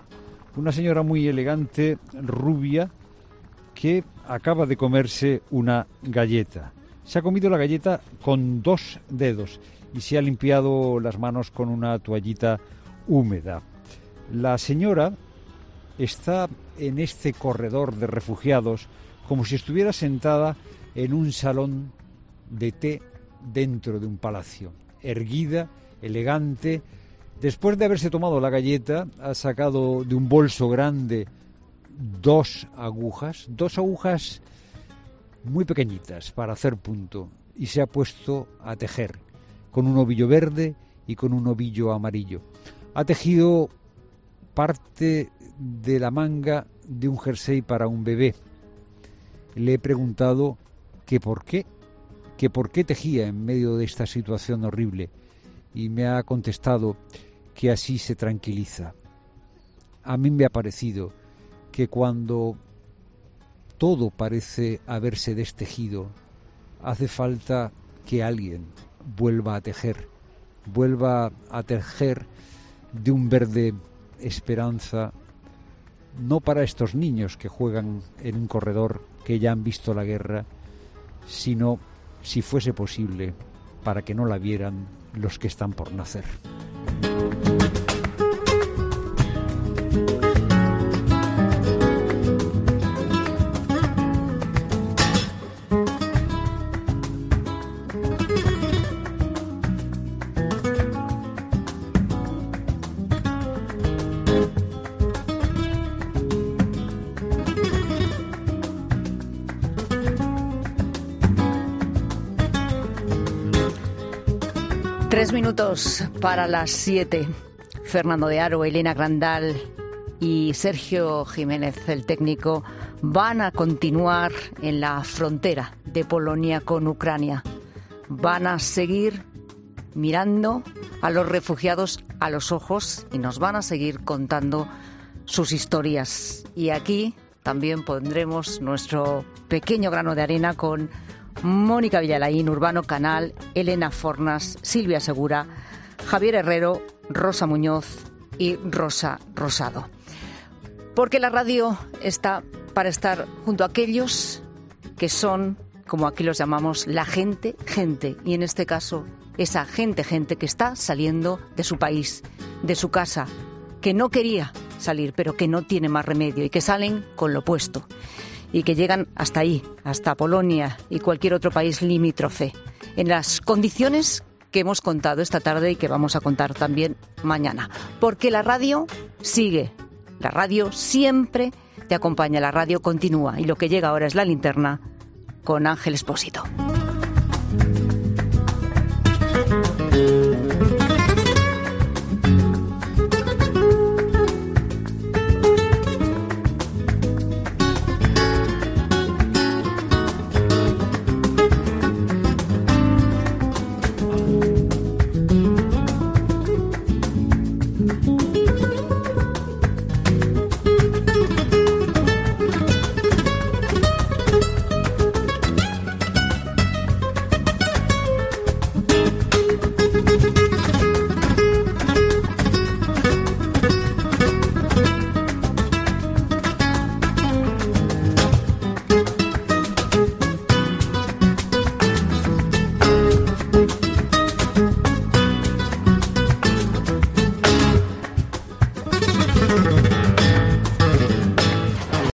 [SPEAKER 20] Una señora muy elegante, rubia, que acaba de comerse una galleta. Se ha comido la galleta con dos dedos y se ha limpiado las manos con una toallita húmeda. La señora está en este corredor de refugiados como si estuviera sentada en un salón de té dentro de un palacio. Erguida, elegante. Después de haberse tomado la galleta, ha sacado de un bolso grande dos agujas, dos agujas muy pequeñitas para hacer punto, y se ha puesto a tejer con un ovillo verde y con un ovillo amarillo. Ha tejido parte de la manga de un jersey para un bebé. Le he preguntado que por qué, que por qué tejía en medio de esta situación horrible, y me ha contestado que así se tranquiliza. A mí me ha parecido que cuando todo parece haberse destejido, hace falta que alguien vuelva a tejer, vuelva a tejer de un verde esperanza, no para estos niños que juegan en un corredor que ya han visto la guerra, sino, si fuese posible, para que no la vieran los que están por nacer.
[SPEAKER 3] Tres minutos para las siete. Fernando de Aro, Elena Grandal y Sergio Jiménez, el técnico, van a continuar en la frontera de Polonia con Ucrania. Van a seguir mirando a los refugiados a los ojos y nos van a seguir contando sus historias. Y aquí también pondremos nuestro pequeño grano de arena con Mónica Villalaín, Urbano Canal, Elena Fornas, Silvia Segura, Javier Herrero, Rosa Muñoz y Rosa Rosado. Porque la radio está para estar junto a aquellos que son, como aquí los llamamos, la gente, gente. Y en este caso, esa gente, gente que está saliendo de su país, de su casa, que no quería salir, pero que no tiene más remedio y que salen con lo puesto. Y que llegan hasta ahí, hasta Polonia y cualquier otro país limítrofe, en las condiciones que hemos contado esta tarde y que vamos a contar también mañana. Porque la radio sigue, la radio siempre te acompaña, la radio continúa. Y lo que llega ahora es la linterna con Ángel Expósito.